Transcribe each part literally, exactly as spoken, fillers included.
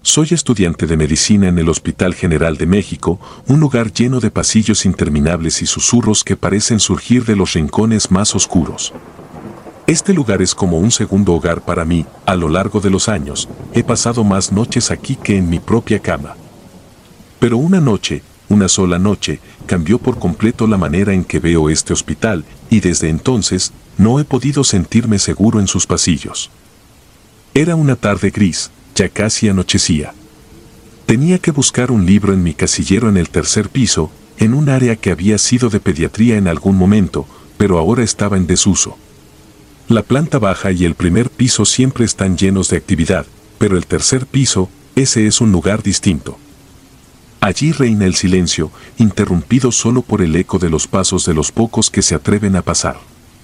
Soy estudiante de medicina en el Hospital General de México, un lugar lleno de pasillos interminables y susurros que parecen surgir de los rincones más oscuros. Este lugar es como un segundo hogar para mí. A lo largo de los años, he pasado más noches aquí que en mi propia cama. Pero una noche, una sola noche, cambió por completo la manera en que veo este hospital, y desde entonces, no he podido sentirme seguro en sus pasillos. Era una tarde gris, ya casi anochecía. Tenía que buscar un libro en mi casillero en el tercer piso, en un área que había sido de pediatría en algún momento, pero ahora estaba en desuso. La planta baja y el primer piso siempre están llenos de actividad, pero el tercer piso, ese es un lugar distinto. Allí reina el silencio, interrumpido solo por el eco de los pasos de los pocos que se atreven a pasar.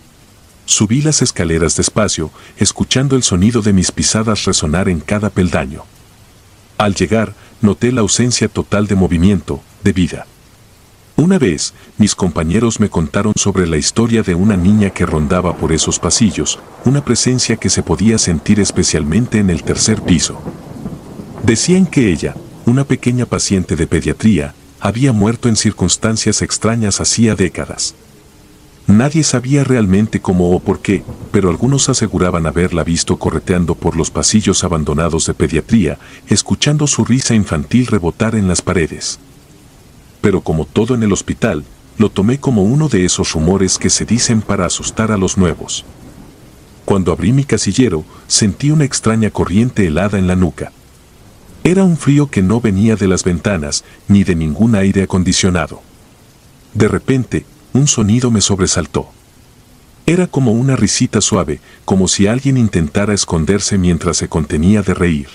Subí las escaleras despacio, escuchando el sonido de mis pisadas resonar en cada peldaño. Al llegar, noté la ausencia total de movimiento, de vida. Una vez, mis compañeros me contaron sobre la historia de una niña que rondaba por esos pasillos, una presencia que se podía sentir especialmente en el tercer piso. Decían que ella, una pequeña paciente de pediatría, había muerto en circunstancias extrañas hacía décadas. Nadie sabía realmente cómo o por qué, pero algunos aseguraban haberla visto correteando por los pasillos abandonados de pediatría, escuchando su risa infantil rebotar en las paredes. Pero como todo en el hospital, lo tomé como uno de esos rumores que se dicen para asustar a los nuevos. Cuando abrí mi casillero, sentí una extraña corriente helada en la nuca. Era un frío que no venía de las ventanas, ni de ningún aire acondicionado. De repente, un sonido me sobresaltó. Era como una risita suave, como si alguien intentara esconderse mientras se contenía de reír.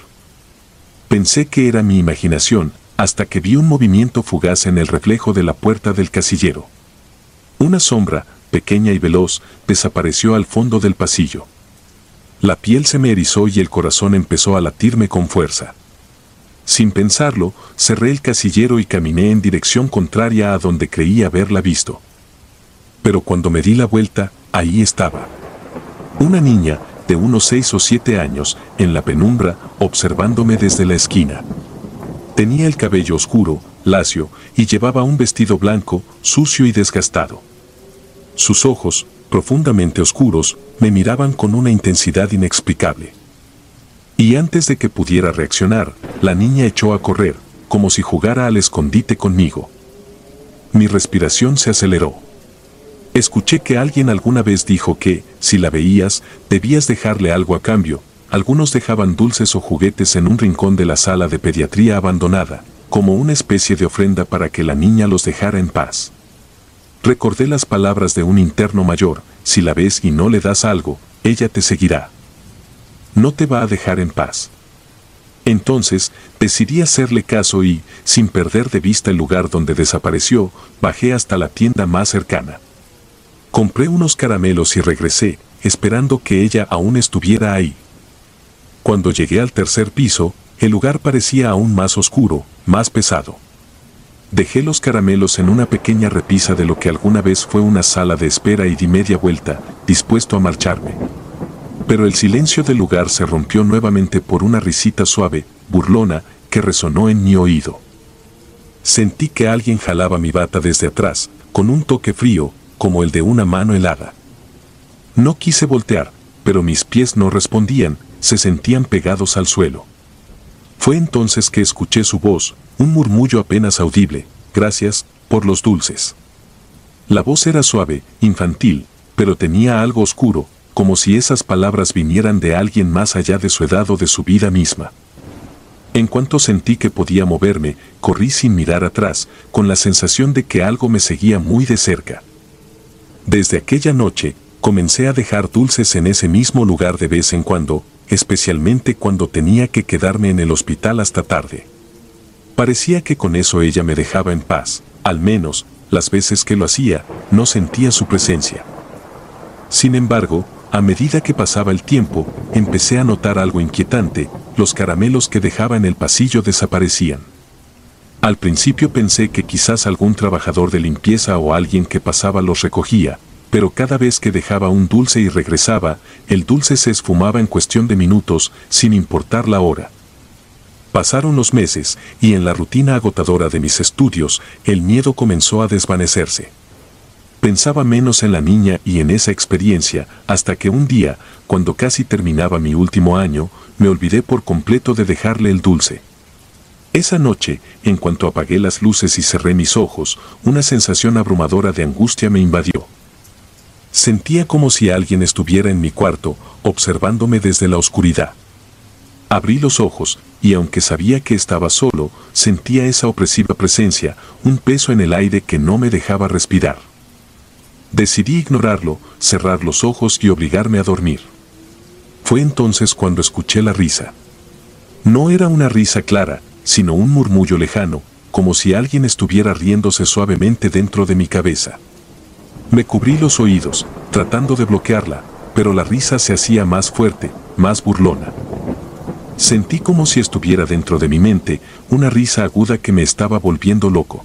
Pensé que era mi imaginación, hasta que vi un movimiento fugaz en el reflejo de la puerta del casillero. Una sombra, pequeña y veloz, desapareció al fondo del pasillo. La piel se me erizó y el corazón empezó a latirme con fuerza. Sin pensarlo, cerré el casillero y caminé en dirección contraria a donde creí haberla visto. Pero cuando me di la vuelta, ahí estaba. Una niña, de unos seis o siete años, en la penumbra, observándome desde la esquina. Tenía el cabello oscuro, lacio, y llevaba un vestido blanco, sucio y desgastado. Sus ojos, profundamente oscuros, me miraban con una intensidad inexplicable. Y antes de que pudiera reaccionar, la niña echó a correr, como si jugara al escondite conmigo. Mi respiración se aceleró. Escuché que alguien alguna vez dijo que, si la veías, debías dejarle algo a cambio. Algunos dejaban dulces o juguetes en un rincón de la sala de pediatría abandonada, como una especie de ofrenda para que la niña los dejara en paz. Recordé las palabras de un interno mayor: si la ves y no le das algo, ella te seguirá. No te va a dejar en paz. Entonces, decidí hacerle caso y, sin perder de vista el lugar donde desapareció, bajé hasta la tienda más cercana. Compré unos caramelos y regresé, esperando que ella aún estuviera ahí. Cuando llegué al tercer piso, el lugar parecía aún más oscuro, más pesado. Dejé los caramelos en una pequeña repisa de lo que alguna vez fue una sala de espera y di media vuelta, dispuesto a marcharme. Pero el silencio del lugar se rompió nuevamente por una risita suave, burlona, que resonó en mi oído. Sentí que alguien jalaba mi bata desde atrás, con un toque frío, como el de una mano helada. No quise voltear, pero mis pies no respondían, se sentían pegados al suelo. Fue entonces que escuché su voz, un murmullo apenas audible: gracias por los dulces. La voz era suave, infantil, pero tenía algo oscuro, como si esas palabras vinieran de alguien más allá de su edad o de su vida misma. En cuanto sentí que podía moverme, corrí sin mirar atrás, con la sensación de que algo me seguía muy de cerca. Desde aquella noche, comencé a dejar dulces en ese mismo lugar de vez en cuando, especialmente cuando tenía que quedarme en el hospital hasta tarde. Parecía que con eso ella me dejaba en paz, al menos, las veces que lo hacía, no sentía su presencia. Sin embargo, a medida que pasaba el tiempo, empecé a notar algo inquietante: los caramelos que dejaba en el pasillo desaparecían. Al principio pensé que quizás algún trabajador de limpieza o alguien que pasaba los recogía, pero cada vez que dejaba un dulce y regresaba, el dulce se esfumaba en cuestión de minutos, sin importar la hora. Pasaron los meses, y en la rutina agotadora de mis estudios, el miedo comenzó a desvanecerse. Pensaba menos en la niña y en esa experiencia, hasta que un día, cuando casi terminaba mi último año, me olvidé por completo de dejarle el dulce. Esa noche, en cuanto apagué las luces y cerré mis ojos, una sensación abrumadora de angustia me invadió. Sentía como si alguien estuviera en mi cuarto, observándome desde la oscuridad. Abrí los ojos, y aunque sabía que estaba solo, sentía esa opresiva presencia, un peso en el aire que no me dejaba respirar. Decidí ignorarlo, cerrar los ojos y obligarme a dormir. Fue entonces cuando escuché la risa. No era una risa clara, sino un murmullo lejano, como si alguien estuviera riéndose suavemente dentro de mi cabeza. Me cubrí los oídos, tratando de bloquearla, pero la risa se hacía más fuerte, más burlona. Sentí como si estuviera dentro de mi mente, una risa aguda que me estaba volviendo loco.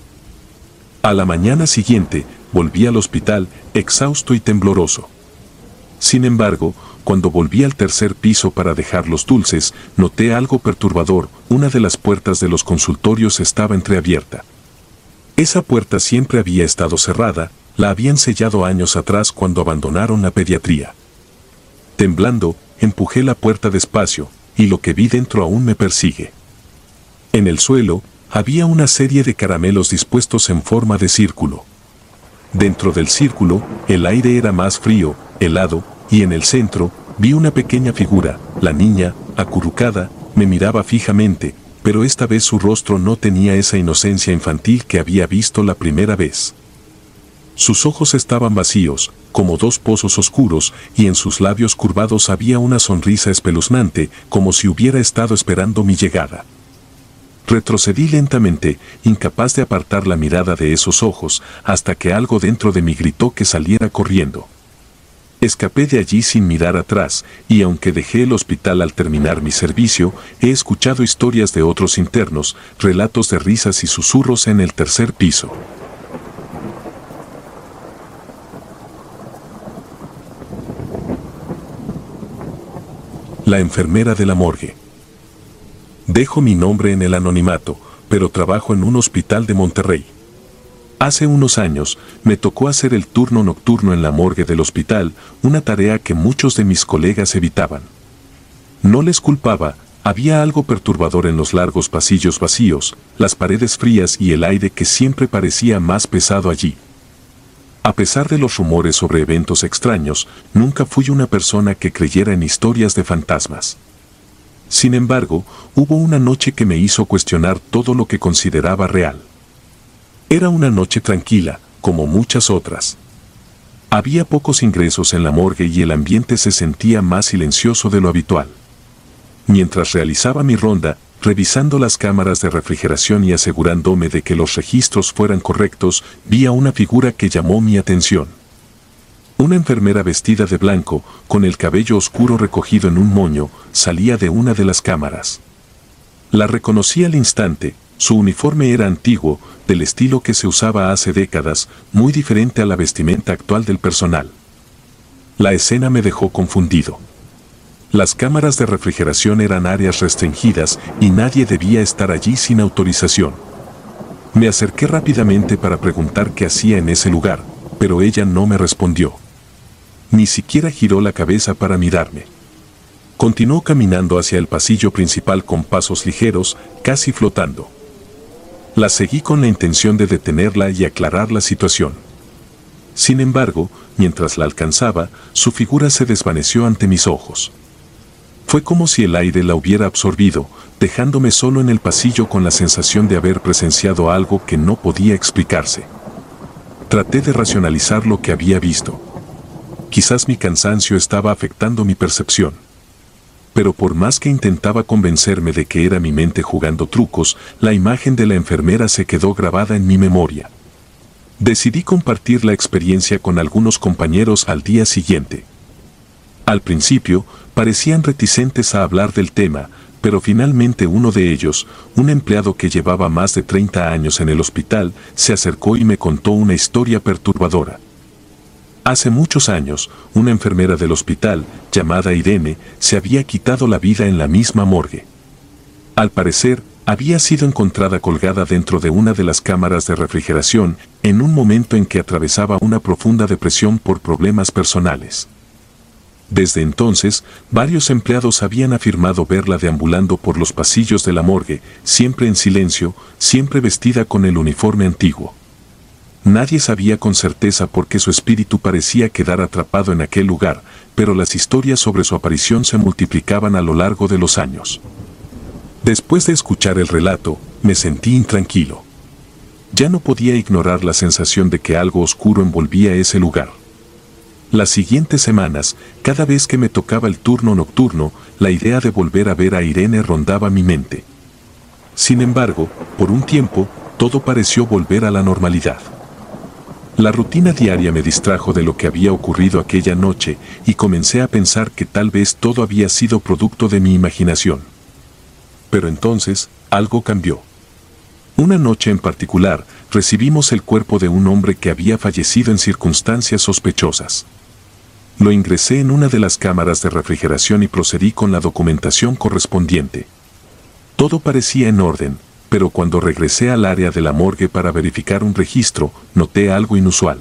A la mañana siguiente, volví al hospital, exhausto y tembloroso. Sin embargo, cuando volví al tercer piso para dejar los dulces, noté algo perturbador: una de las puertas de los consultorios estaba entreabierta. Esa puerta siempre había estado cerrada, la habían sellado años atrás cuando abandonaron la pediatría. Temblando, empujé la puerta despacio, y lo que vi dentro aún me persigue. En el suelo, había una serie de caramelos dispuestos en forma de círculo. Dentro del círculo, el aire era más frío, helado, y en el centro, vi una pequeña figura. La niña, acurrucada, me miraba fijamente, pero esta vez su rostro no tenía esa inocencia infantil que había visto la primera vez. Sus ojos estaban vacíos, como dos pozos oscuros, y en sus labios curvados había una sonrisa espeluznante, como si hubiera estado esperando mi llegada. Retrocedí lentamente, incapaz de apartar la mirada de esos ojos, hasta que algo dentro de mí gritó que saliera corriendo. Escapé de allí sin mirar atrás, y aunque dejé el hospital al terminar mi servicio, he escuchado historias de otros internos, relatos de risas y susurros en el tercer piso. La enfermera de la morgue. Dejo mi nombre en el anonimato, pero trabajo en un hospital de Monterrey. Hace unos años, me tocó hacer el turno nocturno en la morgue del hospital, una tarea que muchos de mis colegas evitaban. No les culpaba, había algo perturbador en los largos pasillos vacíos, las paredes frías y el aire que siempre parecía más pesado allí. A pesar de los rumores sobre eventos extraños, nunca fui una persona que creyera en historias de fantasmas. Sin embargo, hubo una noche que me hizo cuestionar todo lo que consideraba real. Era una noche tranquila, como muchas otras. Había pocos ingresos en la morgue y el ambiente se sentía más silencioso de lo habitual. Mientras realizaba mi ronda, revisando las cámaras de refrigeración y asegurándome de que los registros fueran correctos, vi a una figura que llamó mi atención. Una enfermera vestida de blanco, con el cabello oscuro recogido en un moño, salía de una de las cámaras. La reconocí al instante. Su uniforme era antiguo, del estilo que se usaba hace décadas, muy diferente a la vestimenta actual del personal. La escena me dejó confundido. Las cámaras de refrigeración eran áreas restringidas y nadie debía estar allí sin autorización. Me acerqué rápidamente para preguntar qué hacía en ese lugar, pero ella no me respondió. Ni siquiera giró la cabeza para mirarme. Continuó caminando hacia el pasillo principal con pasos ligeros, casi flotando. La seguí con la intención de detenerla y aclarar la situación. Sin embargo, mientras la alcanzaba, su figura se desvaneció ante mis ojos. Fue como si el aire la hubiera absorbido, dejándome solo en el pasillo con la sensación de haber presenciado algo que no podía explicarse. Traté de racionalizar lo que había visto. Quizás mi cansancio estaba afectando mi percepción. Pero por más que intentaba convencerme de que era mi mente jugando trucos, la imagen de la enfermera se quedó grabada en mi memoria. Decidí compartir la experiencia con algunos compañeros al día siguiente. Al principio, parecían reticentes a hablar del tema, pero finalmente uno de ellos, un empleado que llevaba más de treinta años en el hospital, se acercó y me contó una historia perturbadora. Hace muchos años, una enfermera del hospital, llamada Irene, se había quitado la vida en la misma morgue. Al parecer, había sido encontrada colgada dentro de una de las cámaras de refrigeración en un momento en que atravesaba una profunda depresión por problemas personales. Desde entonces, varios empleados habían afirmado verla deambulando por los pasillos de la morgue, siempre en silencio, siempre vestida con el uniforme antiguo. Nadie sabía con certeza por qué su espíritu parecía quedar atrapado en aquel lugar, pero las historias sobre su aparición se multiplicaban a lo largo de los años. Después de escuchar el relato, me sentí intranquilo. Ya no podía ignorar la sensación de que algo oscuro envolvía ese lugar. Las siguientes semanas, cada vez que me tocaba el turno nocturno, la idea de volver a ver a Irene rondaba mi mente. Sin embargo, por un tiempo, todo pareció volver a la normalidad. La rutina diaria me distrajo de lo que había ocurrido aquella noche y comencé a pensar que tal vez todo había sido producto de mi imaginación. Pero entonces, algo cambió. Una noche en particular, recibimos el cuerpo de un hombre que había fallecido en circunstancias sospechosas. Lo ingresé en una de las cámaras de refrigeración y procedí con la documentación correspondiente. Todo parecía en orden, pero cuando regresé al área de la morgue para verificar un registro, noté algo inusual.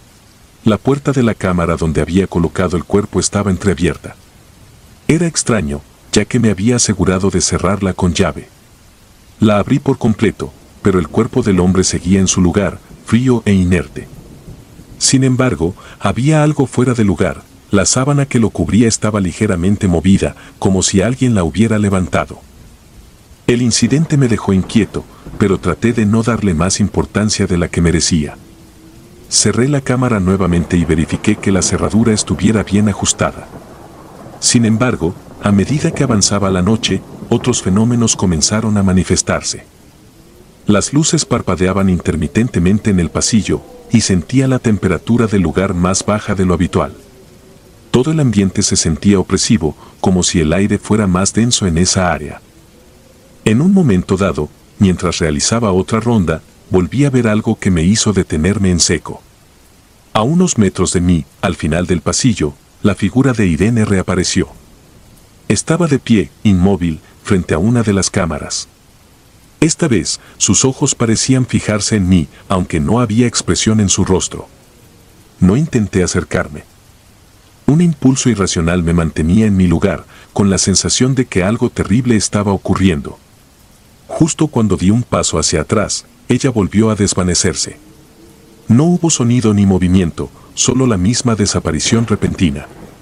La puerta de la cámara donde había colocado el cuerpo estaba entreabierta. Era extraño, ya que me había asegurado de cerrarla con llave. La abrí por completo, pero el cuerpo del hombre seguía en su lugar, frío e inerte. Sin embargo, había algo fuera de lugar. La sábana que lo cubría estaba ligeramente movida, como si alguien la hubiera levantado. El incidente me dejó inquieto, pero traté de no darle más importancia de la que merecía. Cerré la cámara nuevamente y verifiqué que la cerradura estuviera bien ajustada. Sin embargo, a medida que avanzaba la noche, otros fenómenos comenzaron a manifestarse. Las luces parpadeaban intermitentemente en el pasillo, y sentía la temperatura del lugar más baja de lo habitual. Todo el ambiente se sentía opresivo, como si el aire fuera más denso en esa área. En un momento dado, mientras realizaba otra ronda, volví a ver algo que me hizo detenerme en seco. A unos metros de mí, al final del pasillo, la figura de Irene reapareció. Estaba de pie, inmóvil, frente a una de las cámaras. Esta vez, sus ojos parecían fijarse en mí, aunque no había expresión en su rostro. No intenté acercarme. Un impulso irracional me mantenía en mi lugar, con la sensación de que algo terrible estaba ocurriendo. Justo cuando di un paso hacia atrás, ella volvió a desvanecerse. No hubo sonido ni movimiento, solo la misma desaparición repentina.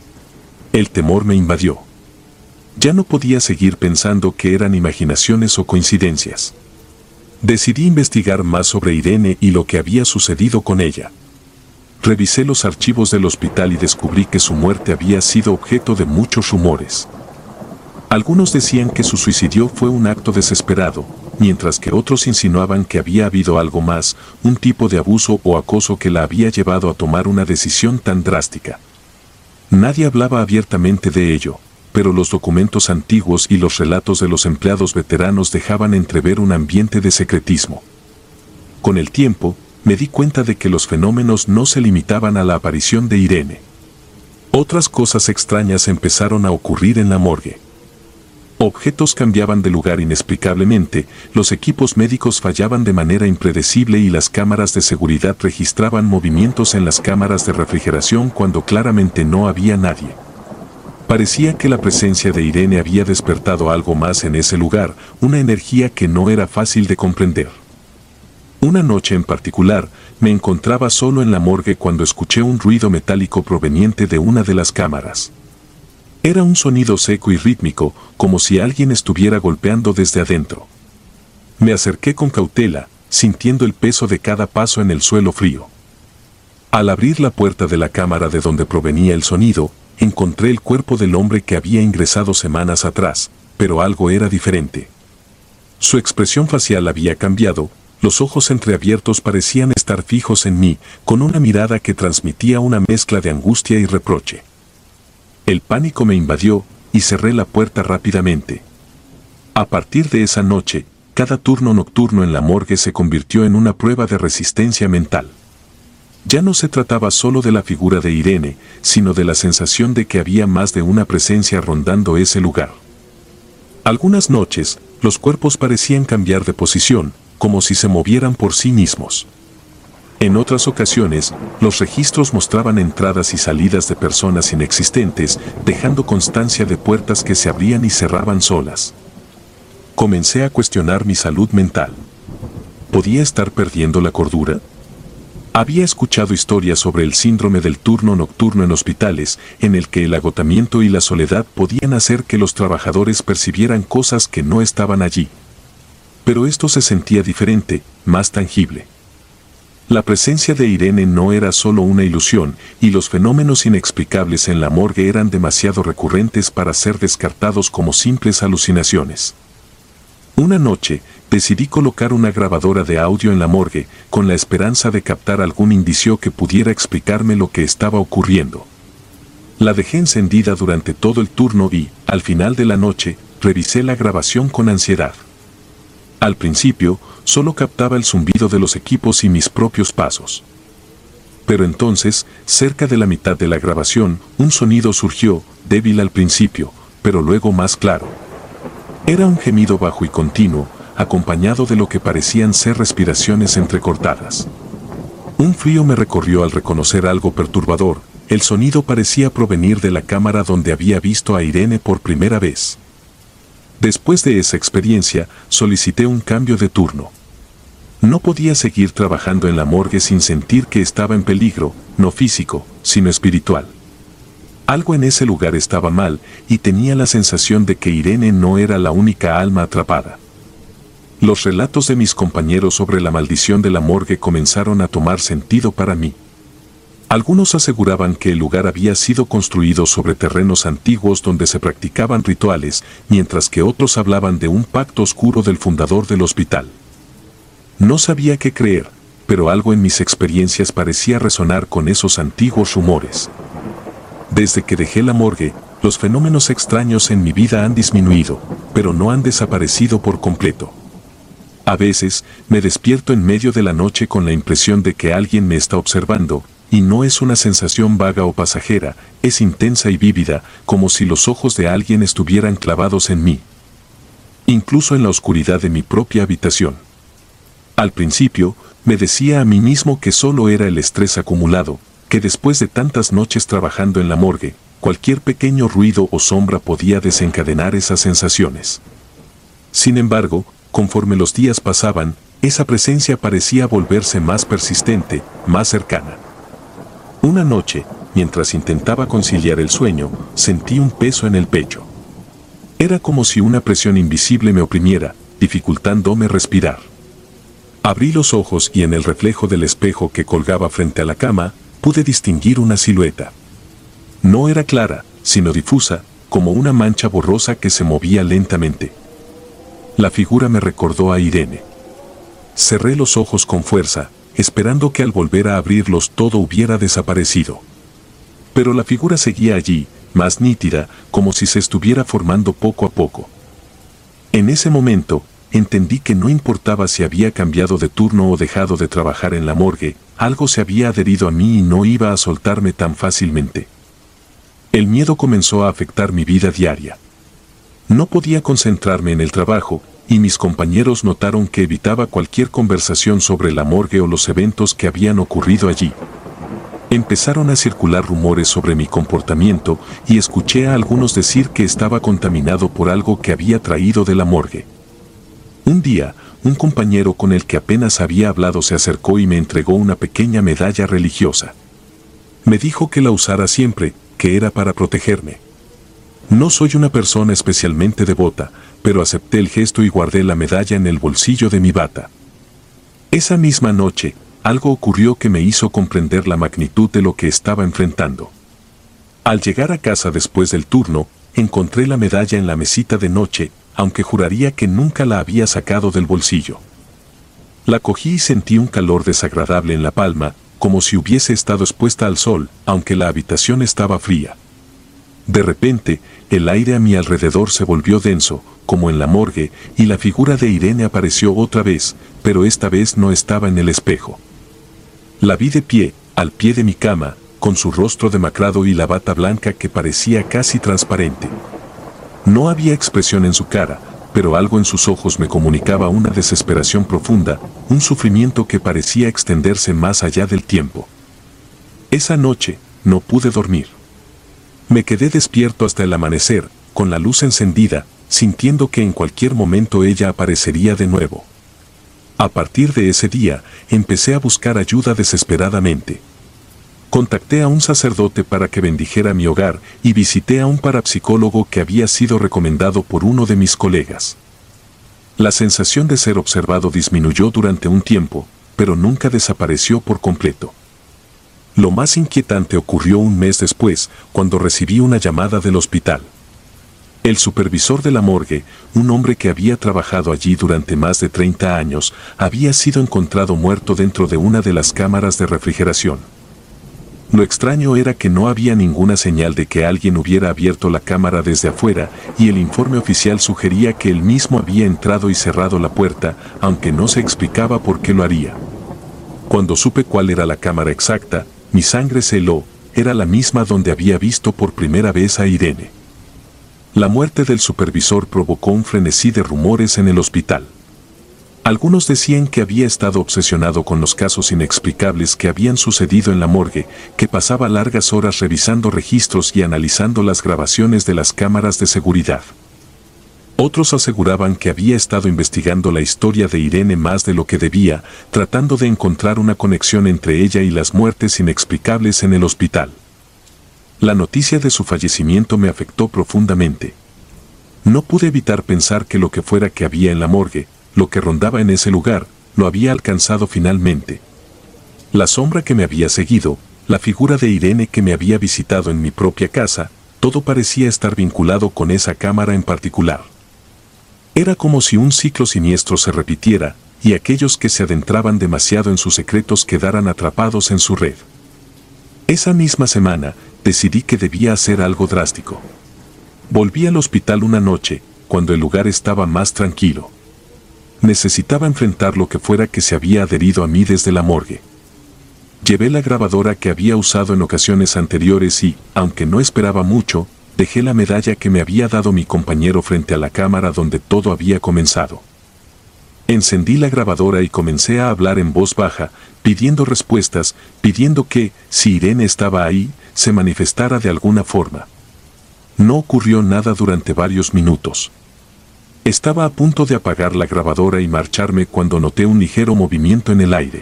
El temor me invadió. Ya no podía seguir pensando que eran imaginaciones o coincidencias. Decidí investigar más sobre Irene y lo que había sucedido con ella. Revisé los archivos del hospital y descubrí que su muerte había sido objeto de muchos rumores. Algunos decían que su suicidio fue un acto desesperado, mientras que otros insinuaban que había habido algo más, un tipo de abuso o acoso que la había llevado a tomar una decisión tan drástica. Nadie hablaba abiertamente de ello, pero los documentos antiguos y los relatos de los empleados veteranos dejaban entrever un ambiente de secretismo. Con el tiempo, me di cuenta de que los fenómenos no se limitaban a la aparición de Irene. Otras cosas extrañas empezaron a ocurrir en la morgue. Objetos cambiaban de lugar inexplicablemente, los equipos médicos fallaban de manera impredecible y las cámaras de seguridad registraban movimientos en las cámaras de refrigeración cuando claramente no había nadie. Parecía que la presencia de Irene había despertado algo más en ese lugar, una energía que no era fácil de comprender. Una noche en particular, me encontraba solo en la morgue cuando escuché un ruido metálico proveniente de una de las cámaras. Era un sonido seco y rítmico, como si alguien estuviera golpeando desde adentro. Me acerqué con cautela, sintiendo el peso de cada paso en el suelo frío. Al abrir la puerta de la cámara de donde provenía el sonido, encontré el cuerpo del hombre que había ingresado semanas atrás, pero algo era diferente. Su expresión facial había cambiado, los ojos entreabiertos parecían estar fijos en mí, con una mirada que transmitía una mezcla de angustia y reproche. El pánico me invadió, y cerré la puerta rápidamente. A partir de esa noche, cada turno nocturno en la morgue se convirtió en una prueba de resistencia mental. Ya no se trataba solo de la figura de Irene, sino de la sensación de que había más de una presencia rondando ese lugar. Algunas noches, los cuerpos parecían cambiar de posición, como si se movieran por sí mismos. En otras ocasiones, los registros mostraban entradas y salidas de personas inexistentes, dejando constancia de puertas que se abrían y cerraban solas. Comencé a cuestionar mi salud mental. ¿Podía estar perdiendo la cordura? Había escuchado historias sobre el síndrome del turno nocturno en hospitales, en el que el agotamiento y la soledad podían hacer que los trabajadores percibieran cosas que no estaban allí. Pero esto se sentía diferente, más tangible. La presencia de Irene no era solo una ilusión, y los fenómenos inexplicables en la morgue eran demasiado recurrentes para ser descartados como simples alucinaciones. Una noche, decidí colocar una grabadora de audio en la morgue, con la esperanza de captar algún indicio que pudiera explicarme lo que estaba ocurriendo. La dejé encendida durante todo el turno y, al final de la noche, revisé la grabación con ansiedad. Al principio, solo captaba el zumbido de los equipos y mis propios pasos. Pero entonces, cerca de la mitad de la grabación, un sonido surgió, débil al principio, pero luego más claro. Era un gemido bajo y continuo, acompañado de lo que parecían ser respiraciones entrecortadas. Un frío me recorrió al reconocer algo perturbador. El sonido parecía provenir de la cámara donde había visto a Irene por primera vez. Después de esa experiencia, solicité un cambio de turno. No podía seguir trabajando en la morgue sin sentir que estaba en peligro, no físico, sino espiritual. Algo en ese lugar estaba mal, y tenía la sensación de que Irene no era la única alma atrapada. Los relatos de mis compañeros sobre la maldición de la morgue comenzaron a tomar sentido para mí. Algunos aseguraban que el lugar había sido construido sobre terrenos antiguos donde se practicaban rituales, mientras que otros hablaban de un pacto oscuro del fundador del hospital. No sabía qué creer, pero algo en mis experiencias parecía resonar con esos antiguos rumores. Desde que dejé la morgue, los fenómenos extraños en mi vida han disminuido, pero no han desaparecido por completo. A veces, me despierto en medio de la noche con la impresión de que alguien me está observando, y no es una sensación vaga o pasajera, es intensa y vívida, como si los ojos de alguien estuvieran clavados en mí. Incluso en la oscuridad de mi propia habitación. Al principio, me decía a mí mismo que solo era el estrés acumulado, que después de tantas noches trabajando en la morgue, cualquier pequeño ruido o sombra podía desencadenar esas sensaciones. Sin embargo, conforme los días pasaban, esa presencia parecía volverse más persistente, más cercana. Una noche, mientras intentaba conciliar el sueño, sentí un peso en el pecho. Era como si una presión invisible me oprimiera, dificultándome respirar. Abrí los ojos y en el reflejo del espejo que colgaba frente a la cama, pude distinguir una silueta. No era clara, sino difusa, como una mancha borrosa que se movía lentamente. La figura me recordó a Irene. Cerré los ojos con fuerza, esperando que al volver a abrirlos todo hubiera desaparecido. Pero la figura seguía allí, más nítida, como si se estuviera formando poco a poco. En ese momento, entendí que no importaba si había cambiado de turno o dejado de trabajar en la morgue, algo se había adherido a mí y no iba a soltarme tan fácilmente. El miedo comenzó a afectar mi vida diaria. No podía concentrarme en el trabajo, y mis compañeros notaron que evitaba cualquier conversación sobre la morgue o los eventos que habían ocurrido allí. Empezaron a circular rumores sobre mi comportamiento y escuché a algunos decir que estaba contaminado por algo que había traído de la morgue. Un día, un compañero con el que apenas había hablado se acercó y me entregó una pequeña medalla religiosa. Me dijo que la usara siempre, que era para protegerme. No soy una persona especialmente devota, pero acepté el gesto y guardé la medalla en el bolsillo de mi bata. Esa misma noche, algo ocurrió que me hizo comprender la magnitud de lo que estaba enfrentando. Al llegar a casa después del turno, encontré la medalla en la mesita de noche, aunque juraría que nunca la había sacado del bolsillo. La cogí y sentí un calor desagradable en la palma, como si hubiese estado expuesta al sol, aunque la habitación estaba fría. De repente, el aire a mi alrededor se volvió denso, como en la morgue, y la figura de Irene apareció otra vez, pero esta vez no estaba en el espejo. La vi de pie, al pie de mi cama, con su rostro demacrado y la bata blanca que parecía casi transparente. No había expresión en su cara, pero algo en sus ojos me comunicaba una desesperación profunda, un sufrimiento que parecía extenderse más allá del tiempo. Esa noche, no pude dormir. Me quedé despierto hasta el amanecer, con la luz encendida, sintiendo que en cualquier momento ella aparecería de nuevo. A partir de ese día, empecé a buscar ayuda desesperadamente. Contacté a un sacerdote para que bendijera mi hogar y visité a un parapsicólogo que había sido recomendado por uno de mis colegas. La sensación de ser observado disminuyó durante un tiempo, pero nunca desapareció por completo. Lo más inquietante ocurrió un mes después, cuando recibí una llamada del hospital. El supervisor de la morgue, un hombre que había trabajado allí durante más de treinta años, había sido encontrado muerto dentro de una de las cámaras de refrigeración. Lo extraño era que no había ninguna señal de que alguien hubiera abierto la cámara desde afuera, y el informe oficial sugería que él mismo había entrado y cerrado la puerta, aunque no se explicaba por qué lo haría. Cuando supe cuál era la cámara exacta, mi sangre se heló, era la misma donde había visto por primera vez a Irene. La muerte del supervisor provocó un frenesí de rumores en el hospital. Algunos decían que había estado obsesionado con los casos inexplicables que habían sucedido en la morgue, que pasaba largas horas revisando registros y analizando las grabaciones de las cámaras de seguridad. Otros aseguraban que había estado investigando la historia de Irene más de lo que debía, tratando de encontrar una conexión entre ella y las muertes inexplicables en el hospital. La noticia de su fallecimiento me afectó profundamente. No pude evitar pensar que lo que fuera que había en la morgue, lo que rondaba en ese lugar, lo había alcanzado finalmente. La sombra que me había seguido, la figura de Irene que me había visitado en mi propia casa, todo parecía estar vinculado con esa cámara en particular. Era como si un ciclo siniestro se repitiera, y aquellos que se adentraban demasiado en sus secretos quedaran atrapados en su red. Esa misma semana, decidí que debía hacer algo drástico. Volví al hospital una noche, cuando el lugar estaba más tranquilo. Necesitaba enfrentar lo que fuera que se había adherido a mí desde la morgue. Llevé la grabadora que había usado en ocasiones anteriores y, aunque no esperaba mucho, dejé la medalla que me había dado mi compañero frente a la cámara donde todo había comenzado. Encendí la grabadora y comencé a hablar en voz baja, pidiendo respuestas, pidiendo que, si Irene estaba ahí, se manifestara de alguna forma. No ocurrió nada durante varios minutos. Estaba a punto de apagar la grabadora y marcharme cuando noté un ligero movimiento en el aire.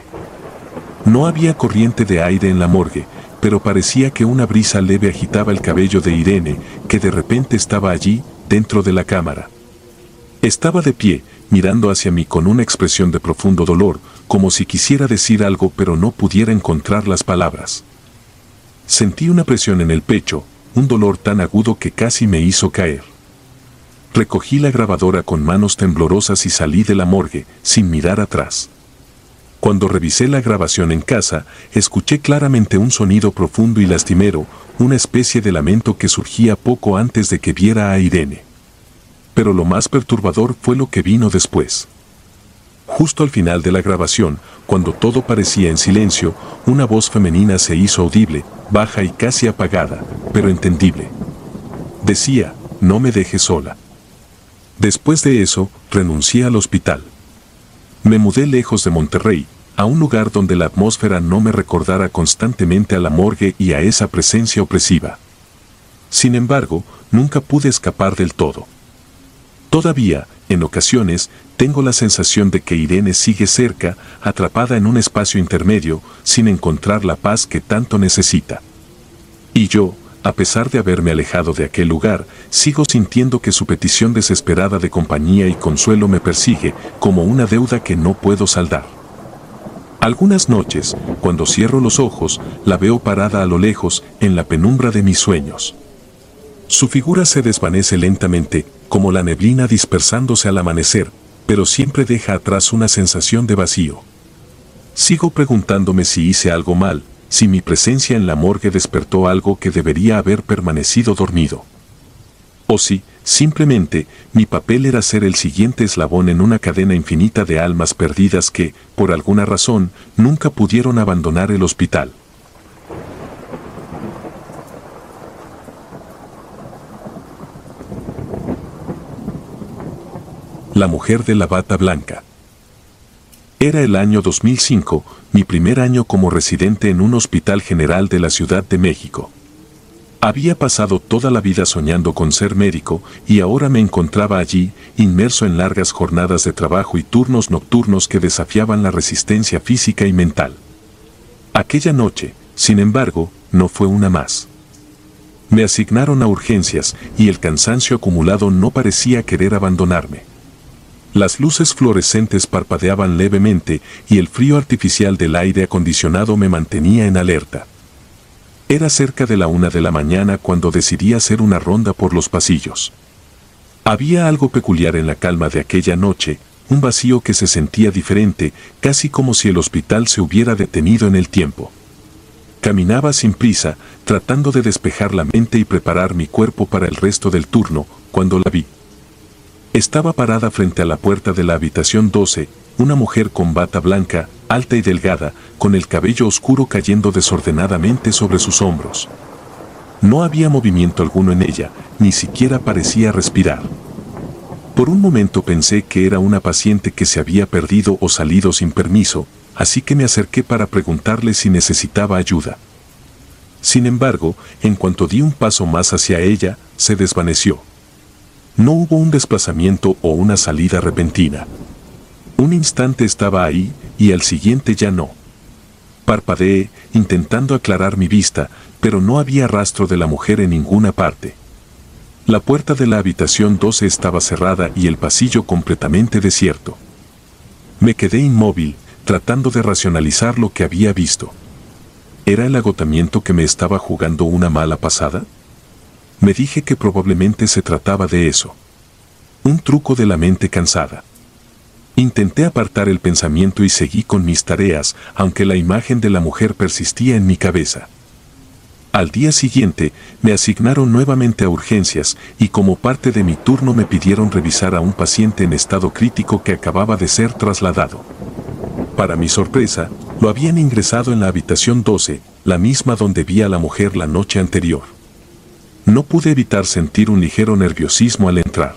No había corriente de aire en la morgue, pero parecía que una brisa leve agitaba el cabello de Irene, que de repente estaba allí, dentro de la cámara. Estaba de pie, mirando hacia mí con una expresión de profundo dolor, como si quisiera decir algo pero no pudiera encontrar las palabras. Sentí una presión en el pecho, un dolor tan agudo que casi me hizo caer. Recogí la grabadora con manos temblorosas y salí de la morgue, sin mirar atrás. Cuando revisé la grabación en casa, escuché claramente un sonido profundo y lastimero, una especie de lamento que surgía poco antes de que viera a Irene. Pero lo más perturbador fue lo que vino después. Justo al final de la grabación, cuando todo parecía en silencio, una voz femenina se hizo audible, baja y casi apagada, pero entendible. Decía, no me dejes sola. Después de eso, renuncié al hospital. Me mudé lejos de Monterrey, a un lugar donde la atmósfera no me recordara constantemente a la morgue y a esa presencia opresiva. Sin embargo, nunca pude escapar del todo. Todavía, en ocasiones, tengo la sensación de que Irene sigue cerca, atrapada en un espacio intermedio, sin encontrar la paz que tanto necesita. Y yo, a pesar de haberme alejado de aquel lugar, sigo sintiendo que su petición desesperada de compañía y consuelo me persigue, como una deuda que no puedo saldar. Algunas noches, cuando cierro los ojos, la veo parada a lo lejos, en la penumbra de mis sueños. Su figura se desvanece lentamente, como la neblina dispersándose al amanecer, pero siempre deja atrás una sensación de vacío. Sigo preguntándome si hice algo mal, si mi presencia en la morgue despertó algo que debería haber permanecido dormido. O si, simplemente, mi papel era ser el siguiente eslabón en una cadena infinita de almas perdidas que, por alguna razón, nunca pudieron abandonar el hospital. La mujer de la bata blanca. Era el año dos mil cinco, mi primer año como residente en un hospital general de la Ciudad de México. Había pasado toda la vida soñando con ser médico y ahora me encontraba allí, inmerso en largas jornadas de trabajo y turnos nocturnos que desafiaban la resistencia física y mental. Aquella noche, sin embargo, no fue una más. Me asignaron a urgencias y el cansancio acumulado no parecía querer abandonarme. Las luces fluorescentes parpadeaban levemente y el frío artificial del aire acondicionado me mantenía en alerta. Era cerca de la una de la mañana cuando decidí hacer una ronda por los pasillos. Había algo peculiar en la calma de aquella noche, un vacío que se sentía diferente, casi como si el hospital se hubiera detenido en el tiempo. Caminaba sin prisa, tratando de despejar la mente y preparar mi cuerpo para el resto del turno, cuando la vi. Estaba parada frente a la puerta de la habitación doce, una mujer con bata blanca, alta y delgada, con el cabello oscuro cayendo desordenadamente sobre sus hombros. No había movimiento alguno en ella, ni siquiera parecía respirar. Por un momento pensé que era una paciente que se había perdido o salido sin permiso, así que me acerqué para preguntarle si necesitaba ayuda. Sin embargo, en cuanto di un paso más hacia ella, se desvaneció. No hubo un desplazamiento o una salida repentina. Un instante estaba ahí, y al siguiente ya no. Parpadeé, intentando aclarar mi vista, pero no había rastro de la mujer en ninguna parte. La puerta de la habitación doce estaba cerrada y el pasillo completamente desierto. Me quedé inmóvil, tratando de racionalizar lo que había visto. ¿Era el agotamiento que me estaba jugando una mala pasada? Me dije que probablemente se trataba de eso. Un truco de la mente cansada. Intenté apartar el pensamiento y seguí con mis tareas, aunque la imagen de la mujer persistía en mi cabeza. Al día siguiente, me asignaron nuevamente a urgencias y como parte de mi turno me pidieron revisar a un paciente en estado crítico que acababa de ser trasladado. Para mi sorpresa, lo habían ingresado en la habitación doce, la misma donde vi a la mujer la noche anterior. No pude evitar sentir un ligero nerviosismo al entrar.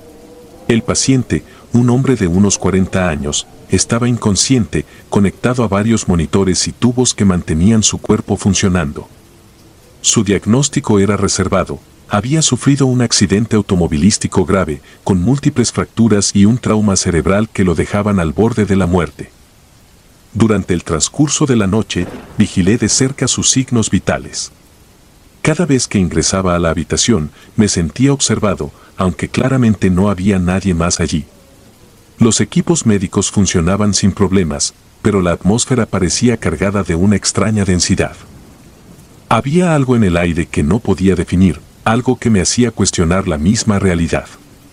El paciente, un hombre de unos cuarenta años, estaba inconsciente, conectado a varios monitores y tubos que mantenían su cuerpo funcionando. Su diagnóstico era reservado. Había sufrido un accidente automovilístico grave, con múltiples fracturas y un trauma cerebral que lo dejaban al borde de la muerte. Durante el transcurso de la noche, vigilé de cerca sus signos vitales. Cada vez que ingresaba a la habitación, me sentía observado, aunque claramente no había nadie más allí. Los equipos médicos funcionaban sin problemas, pero la atmósfera parecía cargada de una extraña densidad. Había algo en el aire que no podía definir, algo que me hacía cuestionar la misma realidad.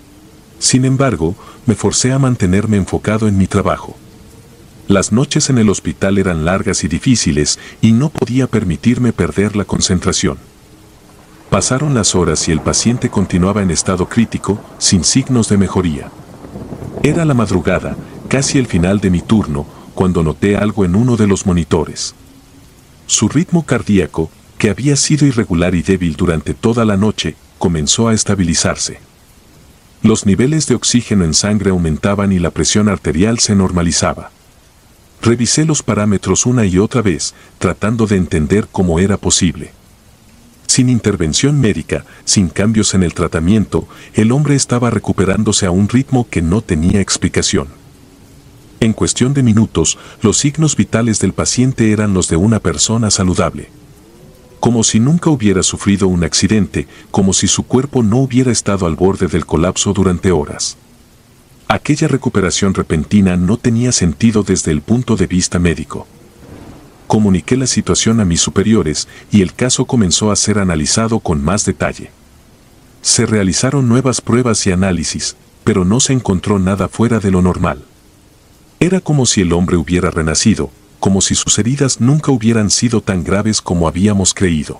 Sin embargo, me forcé a mantenerme enfocado en mi trabajo. Las noches en el hospital eran largas y difíciles, y no podía permitirme perder la concentración. Pasaron las horas y el paciente continuaba en estado crítico, sin signos de mejoría. Era la madrugada, casi el final de mi turno, cuando noté algo en uno de los monitores. Su ritmo cardíaco, que había sido irregular y débil durante toda la noche, comenzó a estabilizarse. Los niveles de oxígeno en sangre aumentaban y la presión arterial se normalizaba. Revisé los parámetros una y otra vez, tratando de entender cómo era posible. Sin intervención médica, sin cambios en el tratamiento, el hombre estaba recuperándose a un ritmo que no tenía explicación. En cuestión de minutos, los signos vitales del paciente eran los de una persona saludable. Como si nunca hubiera sufrido un accidente, como si su cuerpo no hubiera estado al borde del colapso durante horas. Aquella recuperación repentina no tenía sentido desde el punto de vista médico. Comuniqué la situación a mis superiores y el caso comenzó a ser analizado con más detalle. Se realizaron nuevas pruebas y análisis, pero no se encontró nada fuera de lo normal. Era como si el hombre hubiera renacido, como si sus heridas nunca hubieran sido tan graves como habíamos creído.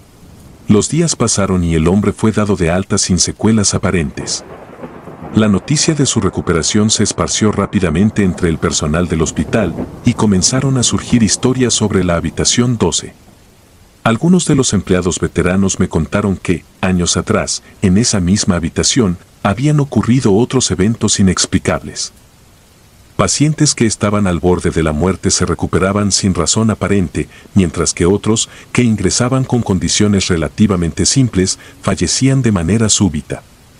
Los días pasaron y el hombre fue dado de alta sin secuelas aparentes. La noticia de su recuperación se esparció rápidamente entre el personal del hospital y comenzaron a surgir historias sobre la habitación doce. Algunos de los empleados veteranos me contaron que, años atrás, en esa misma habitación, habían ocurrido otros eventos inexplicables. Pacientes que estaban al borde de la muerte se recuperaban sin razón aparente, mientras que otros, que ingresaban con condiciones relativamente simples, fallecían de manera súbita.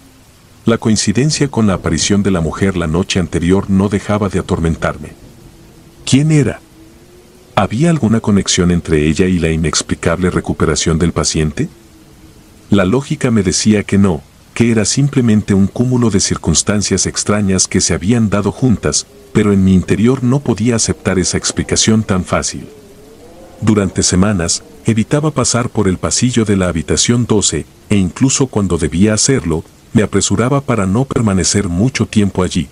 La coincidencia con la aparición de la mujer la noche anterior no dejaba de atormentarme. ¿Quién era? ¿Había alguna conexión entre ella y la inexplicable recuperación del paciente? La lógica me decía que no, que era simplemente un cúmulo de circunstancias extrañas que se habían dado juntas, pero en mi interior no podía aceptar esa explicación tan fácil. Durante semanas, evitaba pasar por el pasillo de la habitación doce, e incluso cuando debía hacerlo, me apresuraba para no permanecer mucho tiempo allí.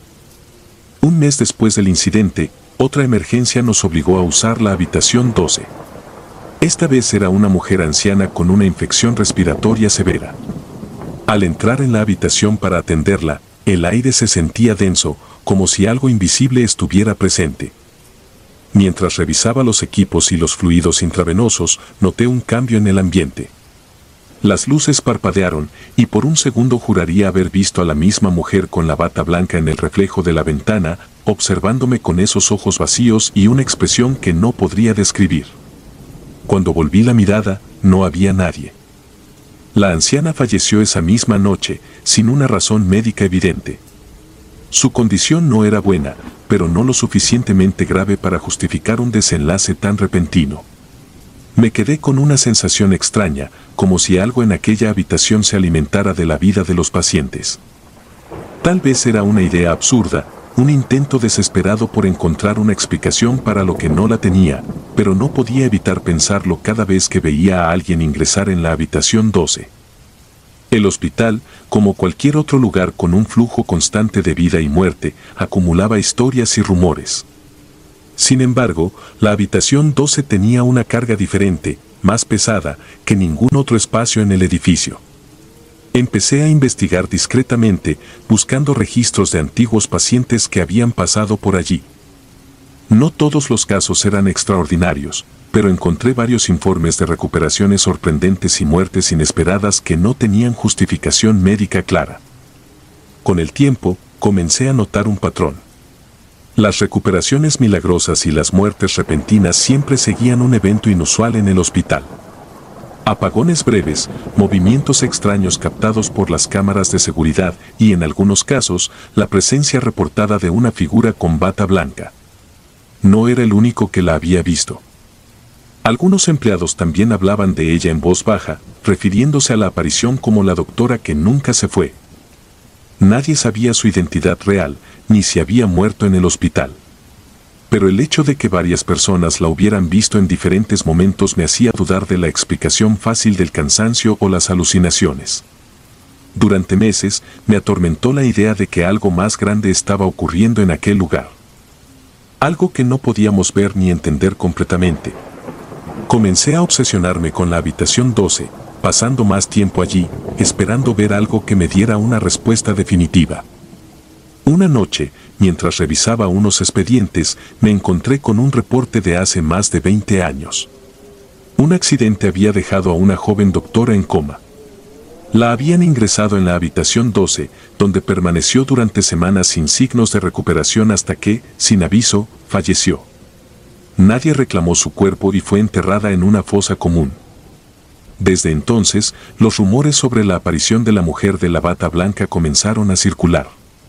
Un mes después del incidente, otra emergencia nos obligó a usar la habitación doce. Esta vez era una mujer anciana con una infección respiratoria severa. Al entrar en la habitación para atenderla, el aire se sentía denso, como si algo invisible estuviera presente. Mientras revisaba los equipos y los fluidos intravenosos, noté un cambio en el ambiente. Las luces parpadearon, y por un segundo juraría haber visto a la misma mujer con la bata blanca en el reflejo de la ventana, observándome con esos ojos vacíos y una expresión que no podría describir. Cuando volví la mirada, no había nadie. La anciana falleció esa misma noche, sin una razón médica evidente. Su condición no era buena, pero no lo suficientemente grave para justificar un desenlace tan repentino. Me quedé con una sensación extraña, como si algo en aquella habitación se alimentara de la vida de los pacientes. Tal vez era una idea absurda, un intento desesperado por encontrar una explicación para lo que no la tenía, pero no podía evitar pensarlo cada vez que veía a alguien ingresar en la habitación doce. El hospital, como cualquier otro lugar con un flujo constante de vida y muerte, acumulaba historias y rumores. Sin embargo, la habitación doce tenía una carga diferente, más pesada, que ningún otro espacio en el edificio. Empecé a investigar discretamente, buscando registros de antiguos pacientes que habían pasado por allí. No todos los casos eran extraordinarios, pero encontré varios informes de recuperaciones sorprendentes y muertes inesperadas que no tenían justificación médica clara. Con el tiempo, comencé a notar un patrón. Las recuperaciones milagrosas y las muertes repentinas siempre seguían un evento inusual en el hospital. Apagones breves, movimientos extraños captados por las cámaras de seguridad y, en algunos casos, la presencia reportada de una figura con bata blanca. No era el único que la había visto. Algunos empleados también hablaban de ella en voz baja, refiriéndose a la aparición como la doctora que nunca se fue. Nadie sabía su identidad real, ni si había muerto en el hospital. Pero el hecho de que varias personas la hubieran visto en diferentes momentos me hacía dudar de la explicación fácil del cansancio o las alucinaciones. Durante meses, me atormentó la idea de que algo más grande estaba ocurriendo en aquel lugar. Algo que no podíamos ver ni entender completamente. Comencé a obsesionarme con la habitación doce, pasando más tiempo allí, esperando ver algo que me diera una respuesta definitiva. Una noche, mientras revisaba unos expedientes, me encontré con un reporte de hace más de veinte años. Un accidente había dejado a una joven doctora en coma. La habían ingresado en la habitación doce, donde permaneció durante semanas sin signos de recuperación hasta que, sin aviso, falleció. Nadie reclamó su cuerpo y fue enterrada en una fosa común. Desde entonces, los rumores sobre la aparición de la mujer de la bata blanca comenzaron a circular.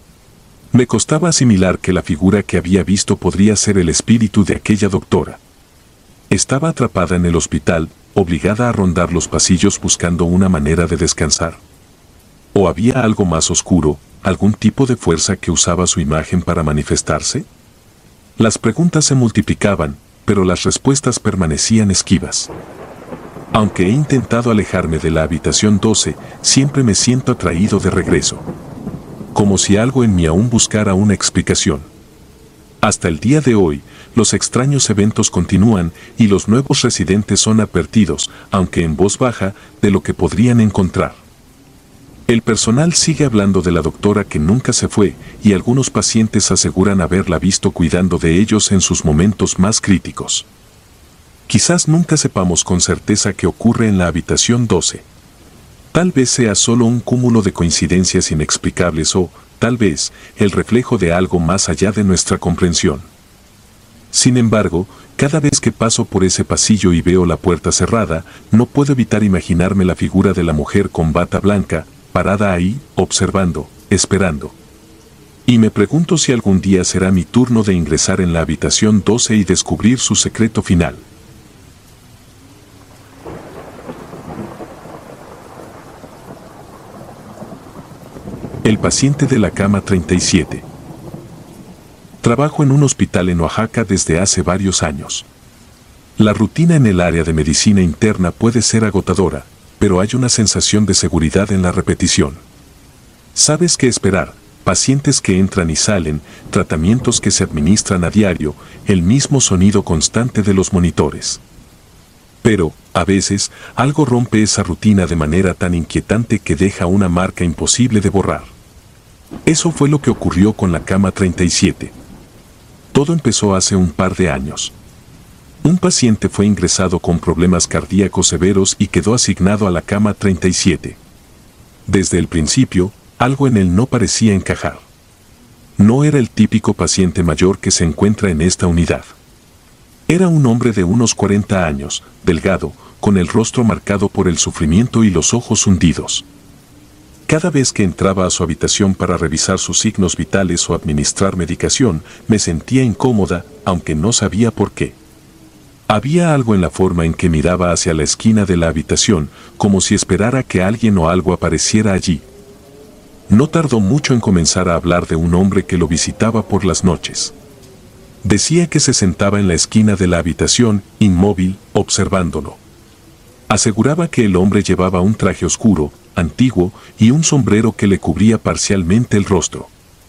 Me costaba asimilar que la figura que había visto podría ser el espíritu de aquella doctora. Estaba atrapada en el hospital, obligada a rondar los pasillos buscando una manera de descansar. ¿O había algo más oscuro, algún tipo de fuerza que usaba su imagen para manifestarse? Las preguntas se multiplicaban, pero las respuestas permanecían esquivas. Aunque he intentado alejarme de la habitación doce, siempre me siento atraído de regreso. Como si algo en mí aún buscara una explicación. Hasta el día de hoy, los extraños eventos continúan y los nuevos residentes son advertidos, aunque en voz baja, de lo que podrían encontrar. El personal sigue hablando de la doctora que nunca se fue y algunos pacientes aseguran haberla visto cuidando de ellos en sus momentos más críticos. Quizás nunca sepamos con certeza qué ocurre en la habitación doce. Tal vez sea solo un cúmulo de coincidencias inexplicables o, tal vez, el reflejo de algo más allá de nuestra comprensión. Sin embargo, cada vez que paso por ese pasillo y veo la puerta cerrada, no puedo evitar imaginarme la figura de la mujer con bata blanca, parada ahí, observando, esperando. Y me pregunto si algún día será mi turno de ingresar en la habitación doce y descubrir su secreto final. El paciente de la cama treinta y siete. Trabajo en un hospital en Oaxaca desde hace varios años. La rutina en el área de medicina interna puede ser agotadora, pero hay una sensación de seguridad en la repetición. Sabes qué esperar, pacientes que entran y salen, tratamientos que se administran a diario, el mismo sonido constante de los monitores. Pero, a veces, algo rompe esa rutina de manera tan inquietante que deja una marca imposible de borrar. Eso fue lo que ocurrió con la cama treinta y siete. Todo empezó hace un par de años. Un paciente fue ingresado con problemas cardíacos severos y quedó asignado a la cama treinta y siete. Desde el principio, algo en él no parecía encajar. No era el típico paciente mayor que se encuentra en esta unidad. Era un hombre de unos cuarenta años, delgado, con el rostro marcado por el sufrimiento y los ojos hundidos. Cada vez que entraba a su habitación para revisar sus signos vitales o administrar medicación, me sentía incómoda, aunque no sabía por qué. Había algo en la forma en que miraba hacia la esquina de la habitación, como si esperara que alguien o algo apareciera allí. No tardó mucho en comenzar a hablar de un hombre que lo visitaba por las noches. Decía que se sentaba en la esquina de la habitación, inmóvil, observándolo. Aseguraba que el hombre llevaba un traje oscuro, antiguo, y un sombrero que le cubría parcialmente el rostro.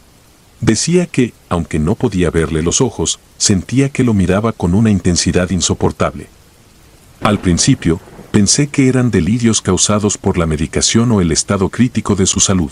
Decía que, aunque no podía verle los ojos, sentía que lo miraba con una intensidad insoportable. Al principio, pensé que eran delirios causados por la medicación o el estado crítico de su salud.